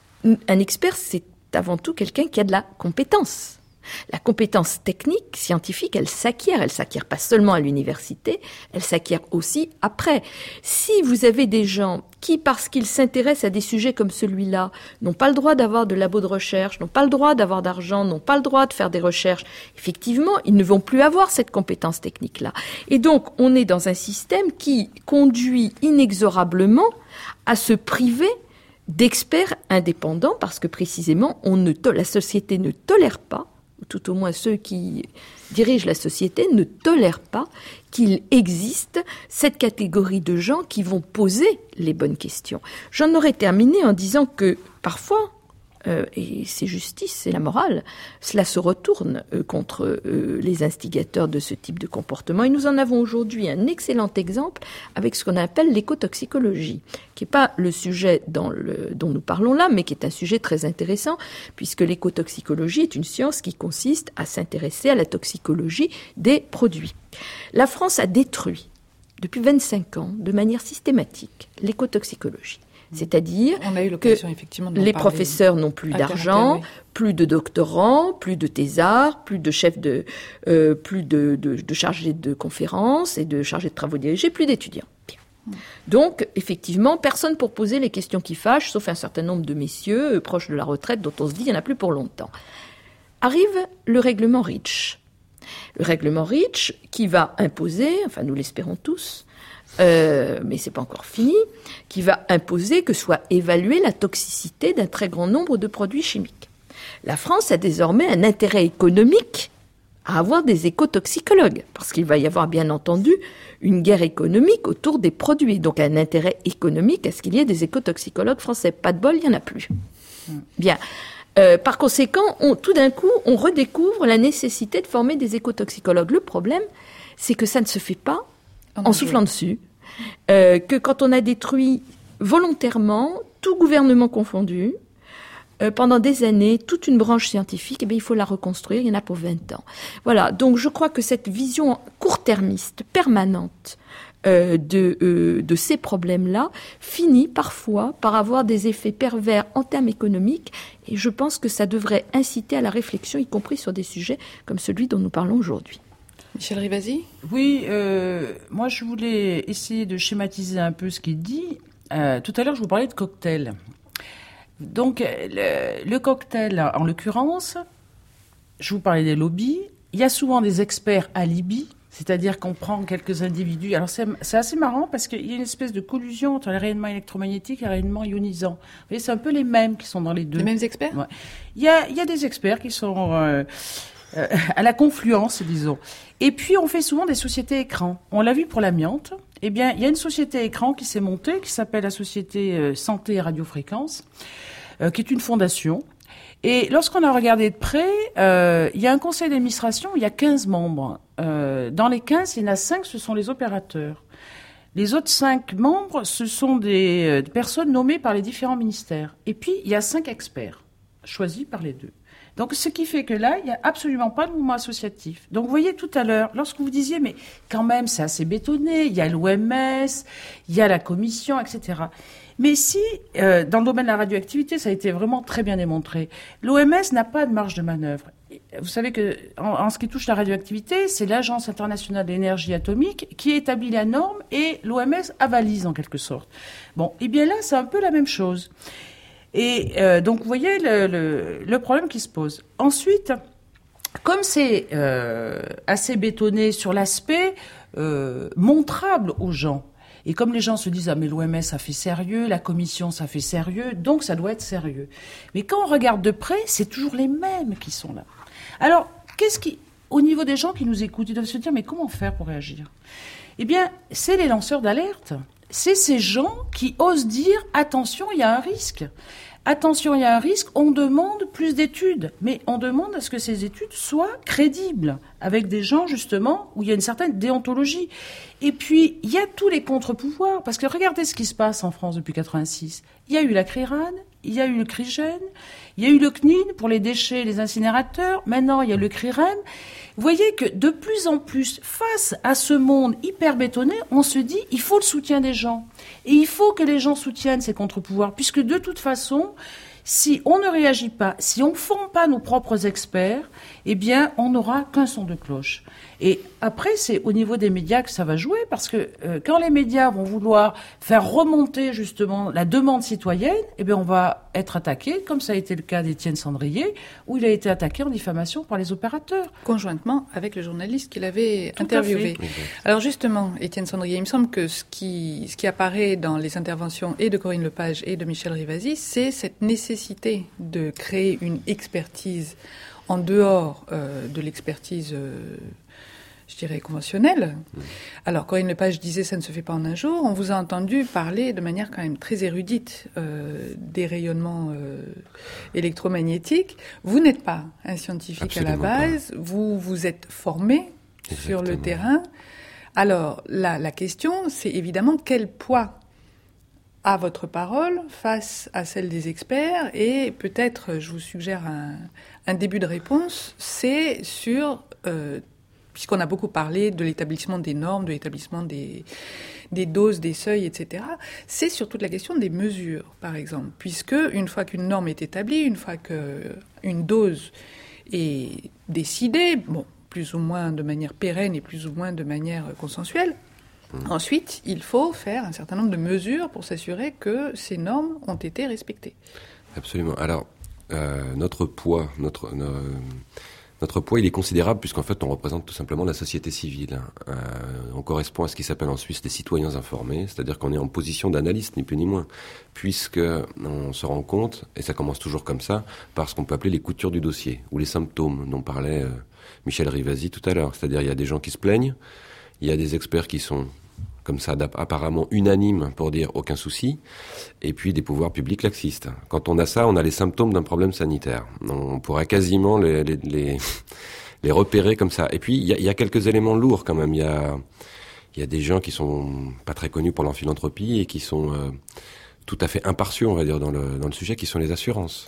un expert, c'est avant tout quelqu'un qui a de la compétence. La compétence technique, scientifique, elle s'acquiert. Elle s'acquiert pas seulement à l'université, elle s'acquiert aussi après. Si vous avez des gens qui, parce qu'ils s'intéressent à des sujets comme celui-là, n'ont pas le droit d'avoir de labo de recherche, n'ont pas le droit d'avoir d'argent, n'ont pas le droit de faire des recherches, effectivement, ils ne vont plus avoir cette compétence technique-là. Et donc, on est dans un système qui conduit inexorablement à se priver d'experts indépendants, parce que précisément, on ne to- la société ne tolère pas, ou tout au moins ceux qui dirigent la société ne tolèrent pas qu'il existe cette catégorie de gens qui vont poser les bonnes questions. J'en aurais terminé en disant que parfois, Euh, et c'est justice, c'est la morale, cela se retourne euh, contre euh, les instigateurs de ce type de comportement. Et nous en avons aujourd'hui un excellent exemple avec ce qu'on appelle l'écotoxicologie, qui n'est pas le sujet dans le, dont nous parlons là, mais qui est un sujet très intéressant, puisque l'écotoxicologie est une science qui consiste à s'intéresser à la toxicologie des produits. La France a détruit, depuis vingt-cinq ans, de manière systématique, l'écotoxicologie. C'est-à-dire On a eu l'occasion, effectivement, de les parler. professeurs n'ont plus d'argent, oui. plus de doctorants, plus de thésards, plus de chefs de, euh, plus de, de, de chargés de conférences et de chargés de travaux dirigés, plus d'étudiants. Bien. Donc, effectivement, personne pour poser les questions qui fâchent, sauf un certain nombre de messieurs euh, proches de la retraite dont on se dit il n'y en a plus pour longtemps. Arrive le règlement REACH. Le règlement REACH qui va imposer, enfin nous l'espérons tous, Euh, mais c'est pas encore fini, qui va imposer que soit évaluée la toxicité d'un très grand nombre de produits chimiques. La France a désormais un intérêt économique à avoir des écotoxicologues, parce qu'il va y avoir bien entendu une guerre économique autour des produits, donc un intérêt économique à ce qu'il y ait des écotoxicologues français. Pas de bol, il n'y en a plus. Bien. Euh, par conséquent, on, tout d'un coup, on redécouvre la nécessité de former des écotoxicologues. Le problème, c'est que ça ne se fait pas en soufflant dessus, euh, que quand on a détruit volontairement, tout gouvernement confondu, euh, pendant des années, toute une branche scientifique, eh bien, il faut la reconstruire, il y en a pour vingt ans. Voilà, donc je crois que cette vision court-termiste, permanente, euh, de, euh, de ces problèmes-là, finit parfois par avoir des effets pervers en termes économiques, et je pense que ça devrait inciter à la réflexion, y compris sur des sujets comme celui dont nous parlons aujourd'hui. Michel Rivasi ? Oui, euh, moi je voulais essayer de schématiser un peu ce qu'il dit. Euh, tout à l'heure, je vous parlais de cocktail. Donc, le, le cocktail, en l'occurrence, je vous parlais des lobbies. Il y a souvent des experts alibis, c'est-à-dire qu'on prend quelques individus. Alors, c'est, c'est assez marrant parce qu'il y a une espèce de collusion entre les rayonnements électromagnétiques et les rayonnements ionisants. Vous voyez, c'est un peu les mêmes qui sont dans les deux. Les mêmes experts ? Ouais. Il y a, il y a des experts qui sont... Euh, Euh, à la confluence, disons. Et puis, on fait souvent des sociétés écrans. On l'a vu pour l'amiante. Eh bien, il y a une société écran qui s'est montée, qui s'appelle la Société euh, Santé et Radiofréquence, euh, qui est une fondation. Et lorsqu'on a regardé de près, euh, il y a un conseil d'administration, il y a quinze membres. Euh, dans les quinze, il y en a cinq, ce sont les opérateurs. Les autres cinq membres, ce sont des, euh, des personnes nommées par les différents ministères. Et puis, il y a cinq experts, choisis par les deux. Donc, ce qui fait que là, il n'y a absolument pas de mouvement associatif. Donc, vous voyez tout à l'heure, lorsque vous disiez, mais quand même, c'est assez bétonné, il y a l'O M S, il y a la commission, et cetera. Mais si, euh, dans le domaine de la radioactivité, ça a été vraiment très bien démontré, l'O M S n'a pas de marge de manœuvre. Vous savez que, en, en ce qui touche la radioactivité, c'est l'Agence internationale de l'énergie atomique qui établit la norme et l'O M S avalise en quelque sorte. Bon, et bien là, c'est un peu la même chose. Et euh, donc, vous voyez le, le, le problème qui se pose. Ensuite, comme c'est euh, assez bétonné sur l'aspect euh, montrable aux gens, et comme les gens se disent « Ah, mais l'O M S, ça fait sérieux, la commission, ça fait sérieux, donc ça doit être sérieux. » Mais quand on regarde de près, c'est toujours les mêmes qui sont là. Alors, qu'est-ce qui, au niveau des gens qui nous écoutent, ils doivent se dire « Mais comment faire pour réagir ?» Eh bien, c'est les lanceurs d'alerte. C'est ces gens qui osent dire « Attention, il y a un risque ». Attention, il y a un risque, on demande plus d'études, mais on demande à ce que ces études soient crédibles, avec des gens, justement, où il y a une certaine déontologie. Et puis, il y a tous les contre-pouvoirs, parce que regardez ce qui se passe en France depuis quatre-vingt-six. Il y a eu la CRIRAD, il y a eu le CRIGEN, il y a eu le C N I N pour les déchets et les incinérateurs, maintenant il y a le CRIREM. Vous voyez que de plus en plus, face à ce monde hyper bétonné, on se dit il faut le soutien des gens. Et il faut que les gens soutiennent ces contre-pouvoirs, puisque de toute façon, si on ne réagit pas, si on ne forme pas nos propres experts, eh bien, on n'aura qu'un son de cloche. Et après, c'est au niveau des médias que ça va jouer, parce que euh, quand les médias vont vouloir faire remonter justement la demande citoyenne, eh bien, on va être attaqué, comme ça a été le cas d'Étienne Sandrier, où il a été attaqué en diffamation par les opérateurs. Conjointement avec le journaliste qu'il avait Tout interviewé. Alors justement, Étienne Sandrier, il me semble que ce qui, ce qui apparaît dans les interventions et de Corinne Lepage et de Michel Rivasi, c'est cette nécessité de créer une expertise en dehors euh, de l'expertise... Euh, je dirais, conventionnelle. Mmh. Alors, Corinne Lepage disait ça ne se fait pas en un jour. On vous a entendu parler de manière quand même très érudite euh, des rayonnements euh, électromagnétiques. Vous n'êtes pas un scientifique Absolument à la base. Pas. Vous vous êtes formé Exactement. Sur le terrain. Alors, la, la question, c'est évidemment quel poids a votre parole face à celle des experts. Et peut-être, je vous suggère un, un début de réponse, c'est sur... Euh, puisqu'on a beaucoup parlé de l'établissement des normes, de l'établissement des, des doses, des seuils, et cetera, c'est sur toute la question des mesures, par exemple. Puisque une fois qu'une norme est établie, une fois qu'une dose est décidée, bon, plus ou moins de manière pérenne et plus ou moins de manière consensuelle, mmh. ensuite, il faut faire un certain nombre de mesures pour s'assurer que ces normes ont été respectées. Absolument. Alors, euh, notre poids, notre... notre... Notre poids, il est considérable puisqu'en fait, on représente tout simplement la société civile. Euh, on correspond à ce qui s'appelle en Suisse les citoyens informés, c'est-à-dire qu'on est en position d'analyste, ni plus ni moins, puisqu'on se rend compte, et ça commence toujours comme ça, par ce qu'on peut appeler les coutures du dossier, ou les symptômes dont parlait euh, Michel Rivasi tout à l'heure. C'est-à-dire il y a des gens qui se plaignent, il y a des experts qui sont... comme ça, apparemment unanime pour dire aucun souci, et puis des pouvoirs publics laxistes. Quand on a ça, on a les symptômes d'un problème sanitaire. On pourrait quasiment les, les, les, les repérer comme ça. Et puis, il y a, y a quelques éléments lourds quand même. Il y a, y a des gens qui sont pas très connus pour leur philanthropie et qui sont euh, tout à fait impartiaux, on va dire, dans le, dans le sujet, qui sont les assurances.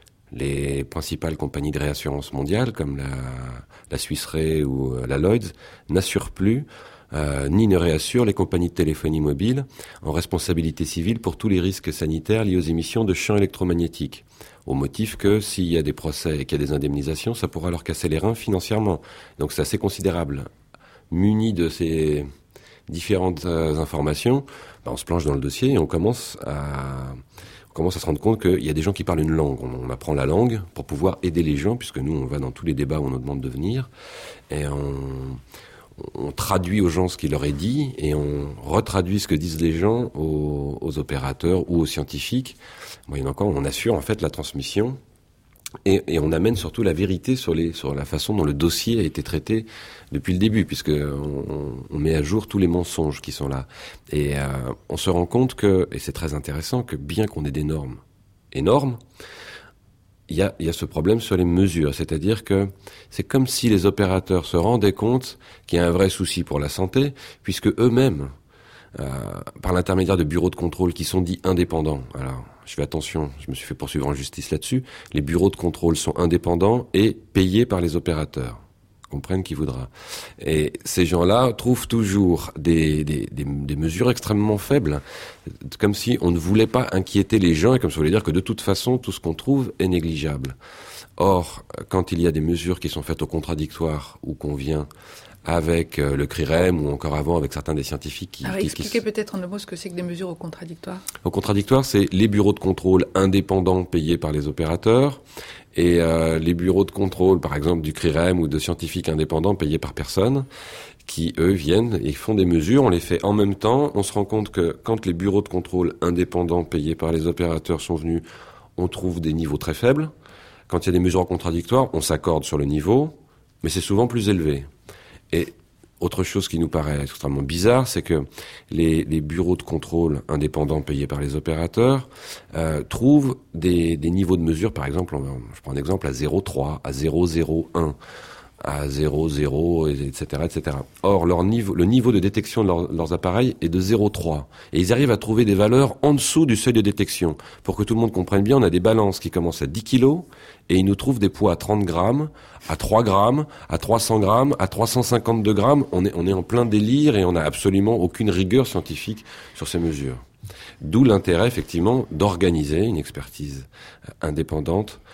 Les principales compagnies de réassurance mondiales, comme la, la Swiss Re ou la Lloyds, n'assurent plus Euh, ni ne réassure les compagnies de téléphonie mobile en responsabilité civile pour tous les risques sanitaires liés aux émissions de champs électromagnétiques, au motif que s'il y a des procès et qu'il y a des indemnisations, ça pourra leur casser les reins financièrement. Donc c'est assez considérable. Muni de ces différentes euh, informations, ben, on se plonge dans le dossier et on commence à... on commence à se rendre compte qu'il y a des gens qui parlent une langue. On, on apprend la langue pour pouvoir aider les gens, puisque nous, on va dans tous les débats où on nous demande de venir, et on... on traduit aux gens ce qui leur est dit et on retraduit ce que disent les gens aux, aux opérateurs ou aux scientifiques. Moyennant encore, on assure en fait la transmission et, et on amène surtout la vérité sur, les, sur la façon dont le dossier a été traité depuis le début, puisque on, on met à jour tous les mensonges qui sont là. Et euh, on se rend compte que, et c'est très intéressant, que bien qu'on ait des normes énormes, Il y, a, il y a ce problème sur les mesures, c'est-à-dire que c'est comme si les opérateurs se rendaient compte qu'il y a un vrai souci pour la santé, puisque eux-mêmes, euh, par l'intermédiaire de bureaux de contrôle qui sont dits indépendants, alors je fais attention, je me suis fait poursuivre en justice là-dessus, les bureaux de contrôle sont indépendants et payés par les opérateurs. Comprenne qui voudra. Et ces gens-là trouvent toujours des, des, des, des mesures extrêmement faibles, comme si on ne voulait pas inquiéter les gens et comme si on voulait dire que de toute façon, tout ce qu'on trouve est négligeable. Or, quand il y a des mesures qui sont faites au contradictoire ou qu'on vient avec le C R I R E M ou encore avant avec certains des scientifiques qui... Alors, qui, expliquez qui... peut-être en deux mots ce que c'est que des mesures au contradictoire. Au contradictoire, c'est les bureaux de contrôle indépendants payés par les opérateurs et euh, les bureaux de contrôle, par exemple, du C R I R E M ou de scientifiques indépendants payés par personne, qui, eux, viennent et font des mesures, on les fait en même temps. On se rend compte que quand les bureaux de contrôle indépendants payés par les opérateurs sont venus, on trouve des niveaux très faibles. Quand il y a des mesures contradictoires, on s'accorde sur le niveau, mais c'est souvent plus élevé. Et autre chose qui nous paraît extrêmement bizarre, c'est que les, les bureaux de contrôle indépendants payés par les opérateurs euh, trouvent des, des niveaux de mesure, par exemple, je prends un exemple, à zéro virgule trois, à zéro virgule zéro un, à zéro virgule zéro, et cetera, et cetera. Or, leur niveau, le niveau de détection de leur, leurs appareils est de zéro virgule trois. Et ils arrivent à trouver des valeurs en dessous du seuil de détection. Pour que tout le monde comprenne bien, on a des balances qui commencent à dix kilos, et ils nous trouvent des poids à trente grammes, à trois grammes, à trois cents grammes, à trois cent cinquante-deux grammes. On est, on est en plein délire et on n'a absolument aucune rigueur scientifique sur ces mesures. D'où l'intérêt, effectivement, d'organiser une expertise indépendante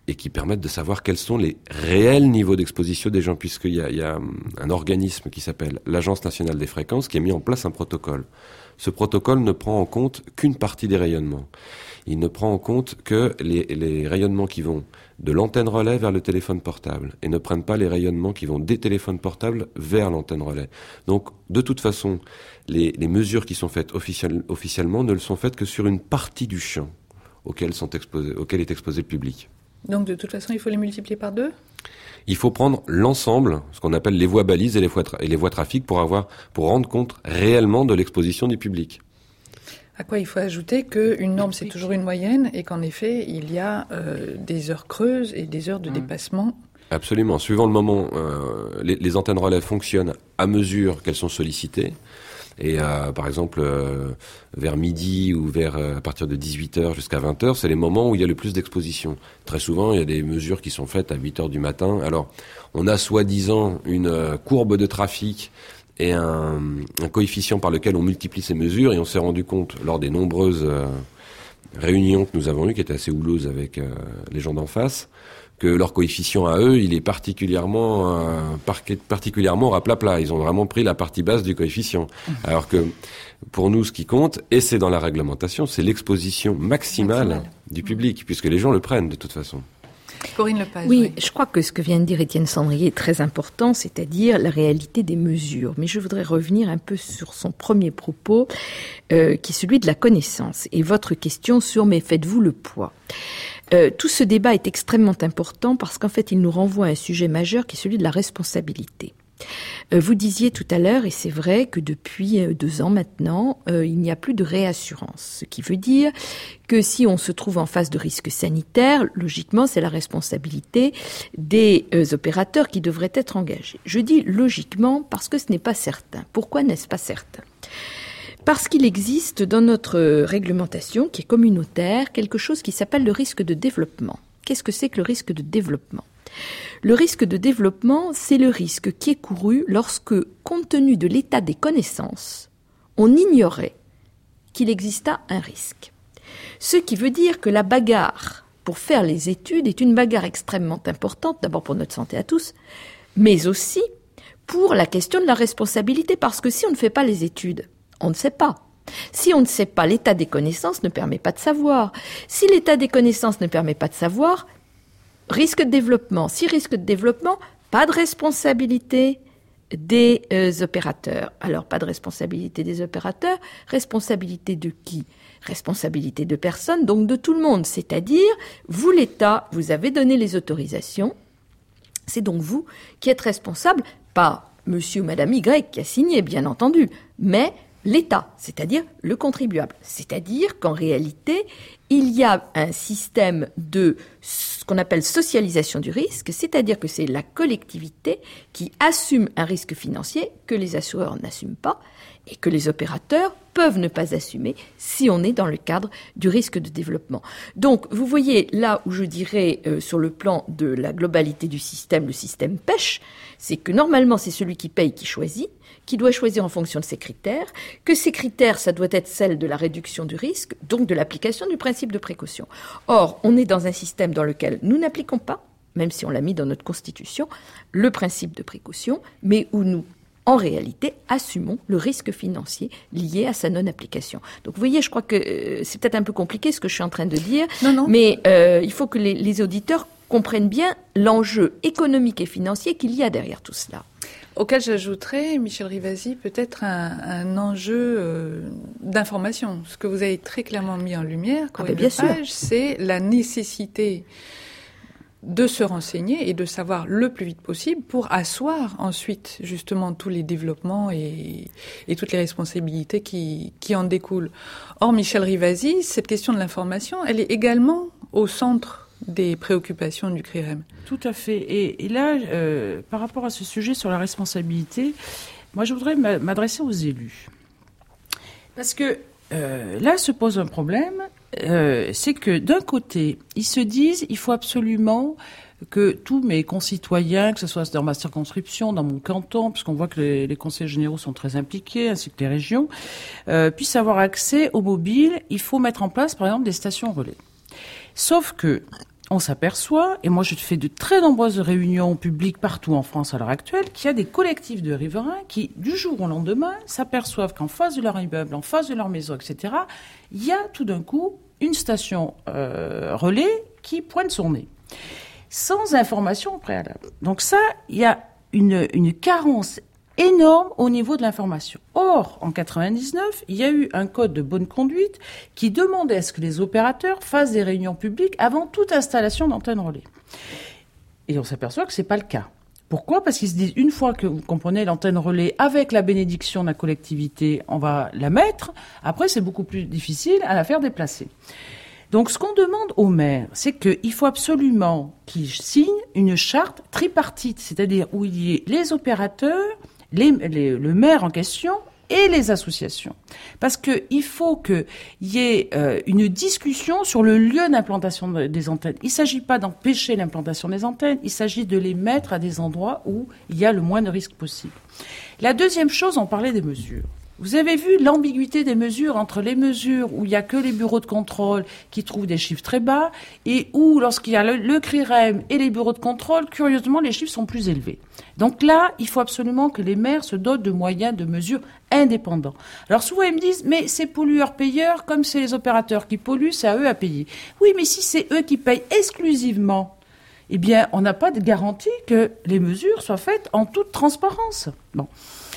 et qui permettent de savoir quels sont les réels niveaux d'exposition des gens, puisqu'il y a, il y a un organisme qui s'appelle l'Agence nationale des fréquences qui a mis en place un protocole. Ce protocole ne prend en compte qu'une partie des rayonnements. Il ne prend en compte que les, les rayonnements qui vont de l'antenne relais vers le téléphone portable et ne prennent pas les rayonnements qui vont des téléphones portables vers l'antenne relais. Donc, de toute façon, les, les mesures qui sont faites officiel, officiellement ne le sont faites que sur une partie du champ auquel, sont exposés, auquel est exposé le public. Donc, de toute façon, il faut les multiplier par deux ? Il faut prendre l'ensemble, ce qu'on appelle les voies balises et les voies, tra- et les voies trafic pour avoir, pour rendre compte réellement de l'exposition du public. À quoi il faut ajouter qu'une norme, c'est toujours une moyenne et qu'en effet, il y a euh, des heures creuses et des heures de mmh. dépassement. Absolument. Suivant le moment, euh, les, les antennes relais fonctionnent à mesure qu'elles sont sollicitées. Et euh, par exemple, euh, vers midi ou vers euh, à partir de dix-huit heures jusqu'à vingt heures, c'est les moments où il y a le plus d'exposition. Très souvent, il y a des mesures qui sont faites à huit heures du matin. Alors, on a soi-disant une euh, courbe de trafic et un, un coefficient par lequel on multiplie ces mesures, et on s'est rendu compte lors des nombreuses euh, réunions que nous avons eues, qui étaient assez houleuses avec euh, les gens d'en face, que leur coefficient à eux, il est particulièrement euh, par, particulièrement raplapla. Ils ont vraiment pris la partie basse du coefficient. Alors que pour nous, ce qui compte, et c'est dans la réglementation, c'est l'exposition maximale Maximal. du public, puisque les gens le prennent de toute façon. Corinne Lepage. Oui, oui, je crois que ce que vient de dire Étienne Sandrier est très important, c'est-à-dire la réalité des mesures. Mais je voudrais revenir un peu sur son premier propos, euh, qui est celui de la connaissance, et votre question sur « mais faites-vous le poids ?» Euh, tout ce débat est extrêmement important parce qu'en fait, il nous renvoie à un sujet majeur qui est celui de la responsabilité. Euh, vous disiez tout à l'heure, et c'est vrai que depuis euh, deux ans maintenant, euh, il n'y a plus de réassurance. Ce qui veut dire que si on se trouve en face de risques sanitaires, logiquement, c'est la responsabilité des euh, opérateurs qui devraient être engagés. Je dis logiquement parce que ce n'est pas certain. Pourquoi n'est-ce pas certain ? Parce qu'il existe dans notre réglementation, qui est communautaire, quelque chose qui s'appelle le risque de développement. Qu'est-ce que c'est que le risque de développement ? Le risque de développement, c'est le risque qui est couru lorsque, compte tenu de l'état des connaissances, on ignorait qu'il exista un risque. Ce qui veut dire que la bagarre pour faire les études est une bagarre extrêmement importante, d'abord pour notre santé à tous, mais aussi pour la question de la responsabilité, parce que si on ne fait pas les études, on ne sait pas. Si on ne sait pas, l'état des connaissances ne permet pas de savoir. Si l'état des connaissances ne permet pas de savoir, risque de développement. Si risque de développement, pas de responsabilité des euh, opérateurs. Alors, pas de responsabilité des opérateurs, responsabilité de qui ? Responsabilité de personne, donc de tout le monde. C'est-à-dire, vous, l'État, vous avez donné les autorisations. C'est donc vous qui êtes responsable, pas monsieur ou madame Y qui a signé, bien entendu, mais l'État, c'est-à-dire le contribuable. C'est-à-dire qu'en réalité, il y a un système de ce qu'on appelle socialisation du risque, c'est-à-dire que c'est la collectivité qui assume un risque financier que les assureurs n'assument pas et que les opérateurs peuvent ne pas assumer si on est dans le cadre du risque de développement. Donc, vous voyez, là où je dirais, euh, sur le plan de la globalité du système, le système pêche, c'est que normalement, c'est celui qui paye qui choisit, qui doit choisir en fonction de ses critères, que ces critères, ça doit être celle de la réduction du risque, donc de l'application du principe de précaution. Or, on est dans un système dans lequel nous n'appliquons pas, même si on l'a mis dans notre Constitution, le principe de précaution, mais où nous, en réalité, assumons le risque financier lié à sa non-application. Donc, vous voyez, je crois que euh, c'est peut-être un peu compliqué ce que je suis en train de dire, non, non. mais euh, il faut que les, les auditeurs comprennent bien l'enjeu économique et financier qu'il y a derrière tout cela. Auquel j'ajouterais, Michel Rivasi, peut-être un, un enjeu euh, d'information. Ce que vous avez très clairement mis en lumière, Corinne Lepage, c'est la nécessité de se renseigner et de savoir le plus vite possible pour asseoir ensuite justement tous les développements et, et toutes les responsabilités qui, qui en découlent. Or, Michel Rivasi, cette question de l'information, elle est également au centre des préoccupations du C R I R E M. Tout à fait. Et, et là, euh, par rapport à ce sujet sur la responsabilité, moi je voudrais m'adresser aux élus. Parce que euh, là se pose un problème, euh, c'est que d'un côté, ils se disent il faut absolument que tous mes concitoyens, que ce soit dans ma circonscription, dans mon canton, puisqu'on voit que les, les conseils généraux sont très impliqués, ainsi que les régions, euh, puissent avoir accès au mobile. Il faut mettre en place, par exemple, des stations relais. Sauf que on s'aperçoit, et moi je fais de très nombreuses réunions publiques partout en France à l'heure actuelle, qu'il y a des collectifs de riverains qui, du jour au lendemain, s'aperçoivent qu'en face de leur immeuble, en face de leur maison, et cetera, il y a tout d'un coup une station euh, relais qui pointe son nez, sans information préalable. Donc ça, il y a une, une carence énorme au niveau de l'information. Or, en quatre-vingt-dix-neuf, il y a eu un code de bonne conduite qui demandait à ce que les opérateurs fassent des réunions publiques avant toute installation d'antenne relais. Et on s'aperçoit que c'est pas le cas. Pourquoi ? Parce qu'ils se disent, une fois que vous comprenez l'antenne relais avec la bénédiction de la collectivité, on va la mettre. Après, c'est beaucoup plus difficile à la faire déplacer. Donc, ce qu'on demande au maire, c'est qu'il faut absolument qu'il signe une charte tripartite, c'est-à-dire où il y ait les opérateurs, Les, les, le maire en question et les associations. Parce qu'il faut qu'il y ait euh, une discussion sur le lieu d'implantation de, des antennes. Il ne s'agit pas d'empêcher l'implantation des antennes, il s'agit de les mettre à des endroits où il y a le moins de risques possible. La deuxième chose, on parlait des mesures. Vous avez vu l'ambiguïté des mesures entre les mesures où il n'y a que les bureaux de contrôle qui trouvent des chiffres très bas et où, lorsqu'il y a le, le CRIREM et les bureaux de contrôle, curieusement, les chiffres sont plus élevés. Donc là, il faut absolument que les maires se dotent de moyens de mesure indépendants. Alors souvent, ils me disent, mais c'est pollueur-payeur, comme c'est les opérateurs qui polluent, c'est à eux à payer. Oui, mais si c'est eux qui payent exclusivement, eh bien, on n'a pas de garantie que les mesures soient faites en toute transparence. Bon.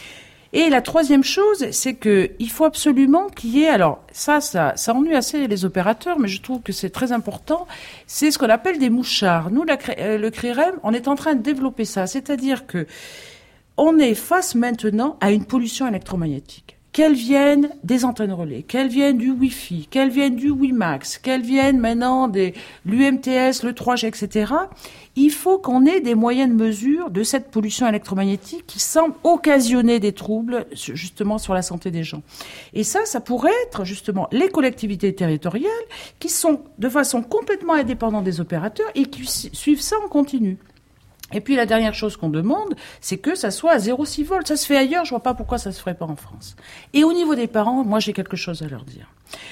Et la troisième chose, c'est que il faut absolument qu'il y ait, alors ça, ça, ça ennuie assez les opérateurs, mais je trouve que c'est très important, c'est ce qu'on appelle des mouchards. Nous, la, le CRIREM, on est en train de développer ça, c'est-à-dire que on est face maintenant à une pollution électromagnétique. Qu'elles viennent des antennes relais, qu'elles viennent du Wi-Fi, qu'elles viennent du WiMAX, qu'elles viennent maintenant de l'U M T S, le trois G, et cetera. Il faut qu'on ait des moyens de mesure de cette pollution électromagnétique qui semble occasionner des troubles justement sur la santé des gens. Et ça, ça pourrait être justement les collectivités territoriales qui sont de façon complètement indépendantes des opérateurs et qui suivent ça en continu. Et puis la dernière chose qu'on demande, c'est que ça soit à zéro virgule six volts. Ça se fait ailleurs, je vois pas pourquoi ça se ferait pas en France. Et au niveau des parents, moi j'ai quelque chose à leur dire.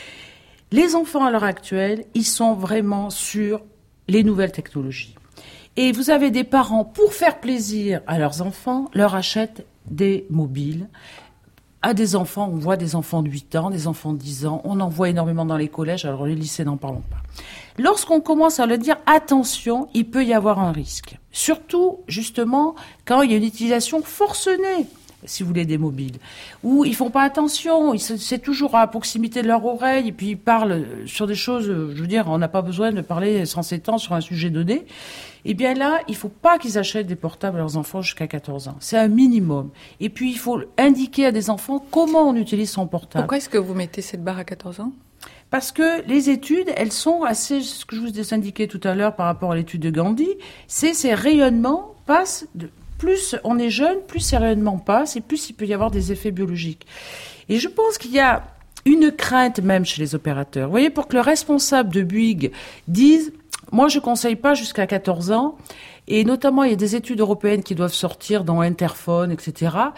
Les enfants à l'heure actuelle, ils sont vraiment sur les nouvelles technologies. Et vous avez des parents, pour faire plaisir à leurs enfants, leur achètent des mobiles. À des enfants, on voit des enfants de huit ans, des enfants de dix ans, on en voit énormément dans les collèges, alors les lycées n'en parlons pas. Lorsqu'on commence à leur dire attention, il peut y avoir un risque. Surtout, justement, quand il y a une utilisation forcenée, si vous voulez, des mobiles, où ils font pas attention, ils, c'est toujours à proximité de leur oreille, et puis ils parlent sur des choses, je veux dire, on n'a pas besoin de parler sans s'étendre sur un sujet donné. Eh bien là, il faut pas qu'ils achètent des portables à leurs enfants jusqu'à quatorze ans. C'est un minimum. Et puis, il faut indiquer à des enfants comment on utilise son portable. Pourquoi est-ce que vous mettez cette barre à quatorze ans ? Parce que les études, elles sont assez, ce que je vous ai indiqué tout à l'heure par rapport à l'étude de Gandhi, c'est ces rayonnements passent, de, plus on est jeune, plus ces rayonnements passent et plus il peut y avoir des effets biologiques. Et je pense qu'il y a une crainte même chez les opérateurs. Vous voyez, pour que le responsable de Bouygues dise, moi je conseille pas jusqu'à quatorze ans, et notamment il y a des études européennes qui doivent sortir dans Interphone, et cetera.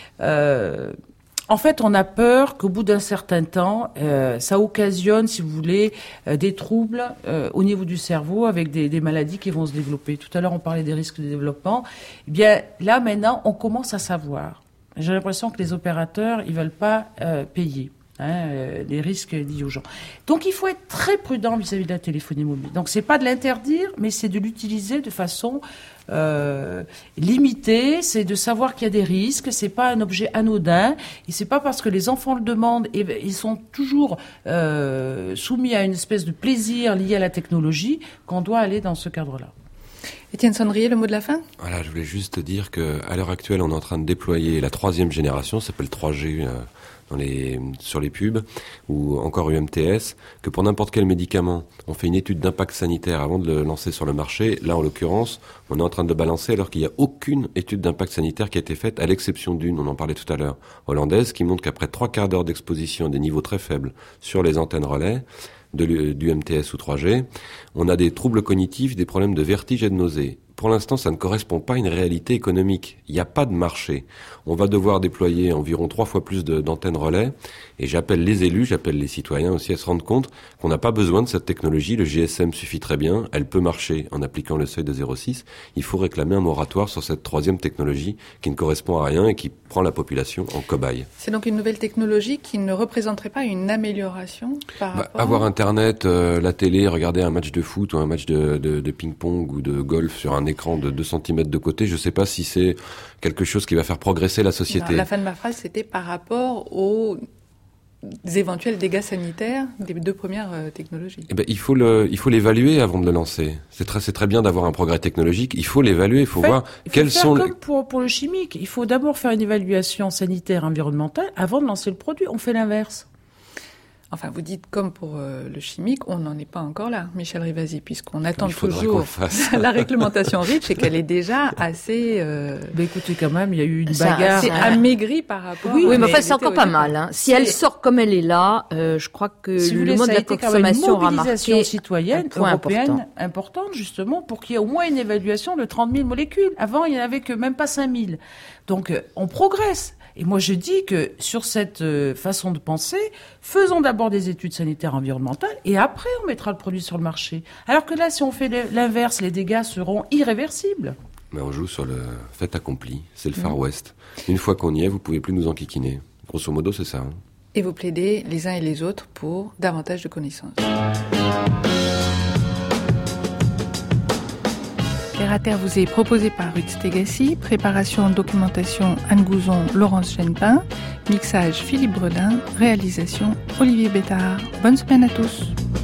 Euh, En fait, on a peur qu'au bout d'un certain temps, euh, ça occasionne, si vous voulez, euh, des troubles euh, au niveau du cerveau avec des, des maladies qui vont se développer. Tout à l'heure, on parlait des risques de développement. Eh bien, là, maintenant, on commence à savoir. J'ai l'impression que les opérateurs, ils veulent pas euh, payer hein, euh, les risques liés aux gens. Donc, il faut être très prudent vis-à-vis de la téléphonie mobile. Donc, c'est pas de l'interdire, mais c'est de l'utiliser de façon Euh, limité, c'est de savoir qu'il y a des risques, c'est pas un objet anodin, et c'est pas parce que les enfants le demandent et ils sont toujours euh, soumis à une espèce de plaisir lié à la technologie qu'on doit aller dans ce cadre-là. Étienne Sandrier, le mot de la fin ? Voilà, je voulais juste te dire que à l'heure actuelle, on est en train de déployer la troisième génération, ça s'appelle trois G. Euh, dans les, sur les pubs, ou encore U M T S, que pour n'importe quel médicament, on fait une étude d'impact sanitaire avant de le lancer sur le marché. Là, en l'occurrence, on est en train de le balancer alors qu'il n'y a aucune étude d'impact sanitaire qui a été faite, à l'exception d'une, on en parlait tout à l'heure, hollandaise, qui montre qu'après trois quarts d'heure d'exposition à des niveaux très faibles sur les antennes relais, de, du U M T S ou trois G, on a des troubles cognitifs, des problèmes de vertige et de nausée. pour l'instant, ça ne correspond pas à une réalité économique. Il n'y a pas de marché. On va devoir déployer environ trois fois plus de, d'antennes relais. Et j'appelle les élus, j'appelle les citoyens aussi à se rendre compte qu'on n'a pas besoin de cette technologie. Le G S M suffit très bien. Elle peut marcher en appliquant le seuil de zéro virgule six. Il faut réclamer un moratoire sur cette troisième technologie qui ne correspond à rien et qui prend la population en cobaye. C'est donc une nouvelle technologie qui ne représenterait pas une amélioration par bah, rapport... Avoir Internet, euh, la télé, regarder un match de foot ou un match de, de, de ping-pong ou de golf sur un écran de deux centimètres de côté, je ne sais pas si c'est quelque chose qui va faire progresser la société. Non, la fin de ma phrase, c'était par rapport aux éventuels dégâts sanitaires des deux premières euh, technologies. Eh ben, il faut le, il faut l'évaluer avant de le lancer. C'est très, c'est très bien d'avoir un progrès technologique. Il faut l'évaluer. Il faut fait, voir il faut quels faire sont comme les... pour, pour le chimique. Il faut d'abord faire une évaluation sanitaire, environnementale avant de lancer le produit. On fait l'inverse. Enfin, vous dites comme pour euh, le chimique, on n'en est pas encore là, Michel Rivasi, puisqu'on attend Il faudra toujours qu'on le fasse. la réglementation REACH et qu'elle est déjà assez... Euh, Ben écoutez, quand même, il y a eu une Ça, bagarre. assez amaigrie par rapport... Oui, à oui, mais ce enfin, qu'elle c'est encore était pas au départ. mal. Hein. Si elle sort comme elle est là, euh, je crois que Si vous le voulez, monde ça de a la été quand même une consommation aura mobilisation marqué citoyenne un point européenne important. importante, justement, pour qu'il y ait au moins une évaluation de trente mille molécules. Avant, il n'y en avait que même pas cinq mille. Donc, euh, on progresse. Et moi, je dis que sur cette euh, façon de penser, faisons d'abord des études sanitaires environnementales et après, on mettra le produit sur le marché. Alors que là, si on fait l'inverse, les dégâts seront irréversibles. Mais on joue sur le fait accompli. C'est le Far West. Une fois qu'on y est, vous pouvez plus nous enquiquiner. Grosso modo, c'est ça. Hein. Et vous plaidez les uns et les autres pour davantage de connaissances. Terre à Terre vous est proposé par Ruth Stegassi, préparation, documentation Anne Gouzon, Laurence Genepin, mixage Philippe Bredin, réalisation Olivier Bétard. Bonne semaine à tous.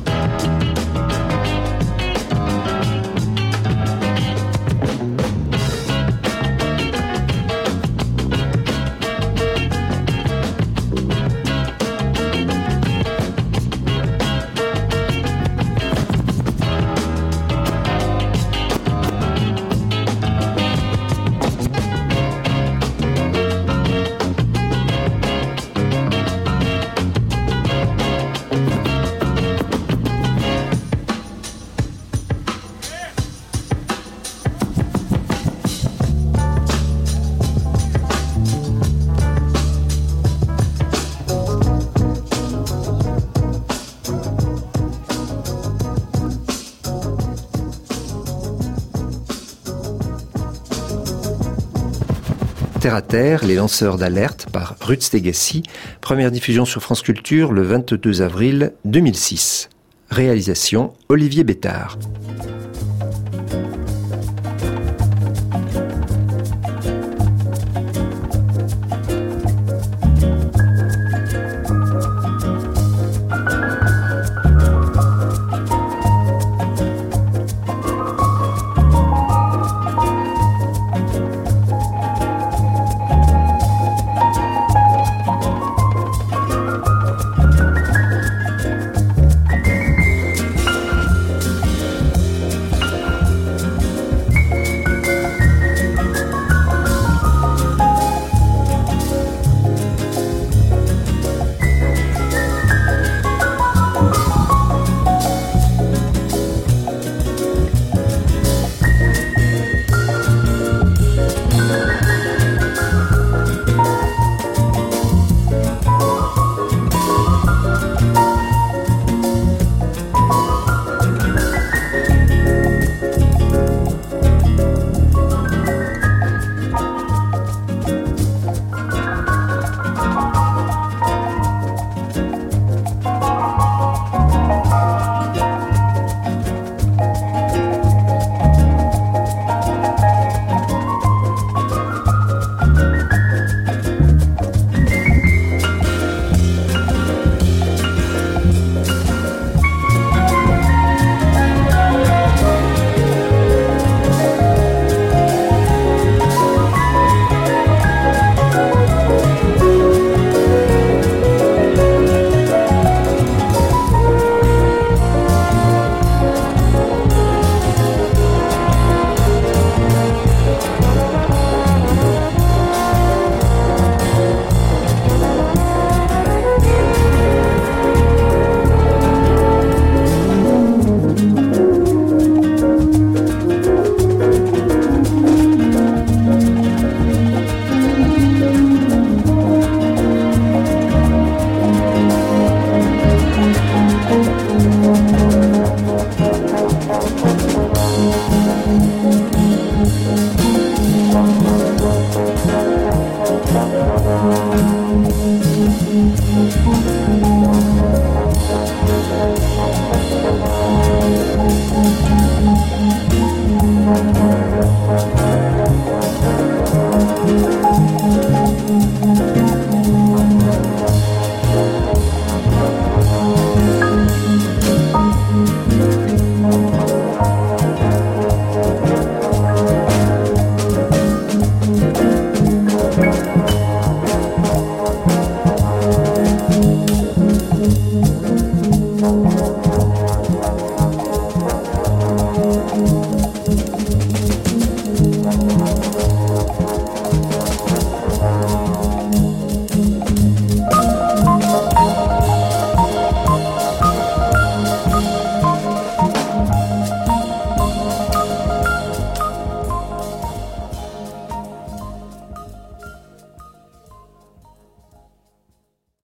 Terre à Terre, les lanceurs d'alerte par Ruth Stegassi, première diffusion sur France Culture le vingt-deux avril deux mille six. Réalisation Olivier Bétard.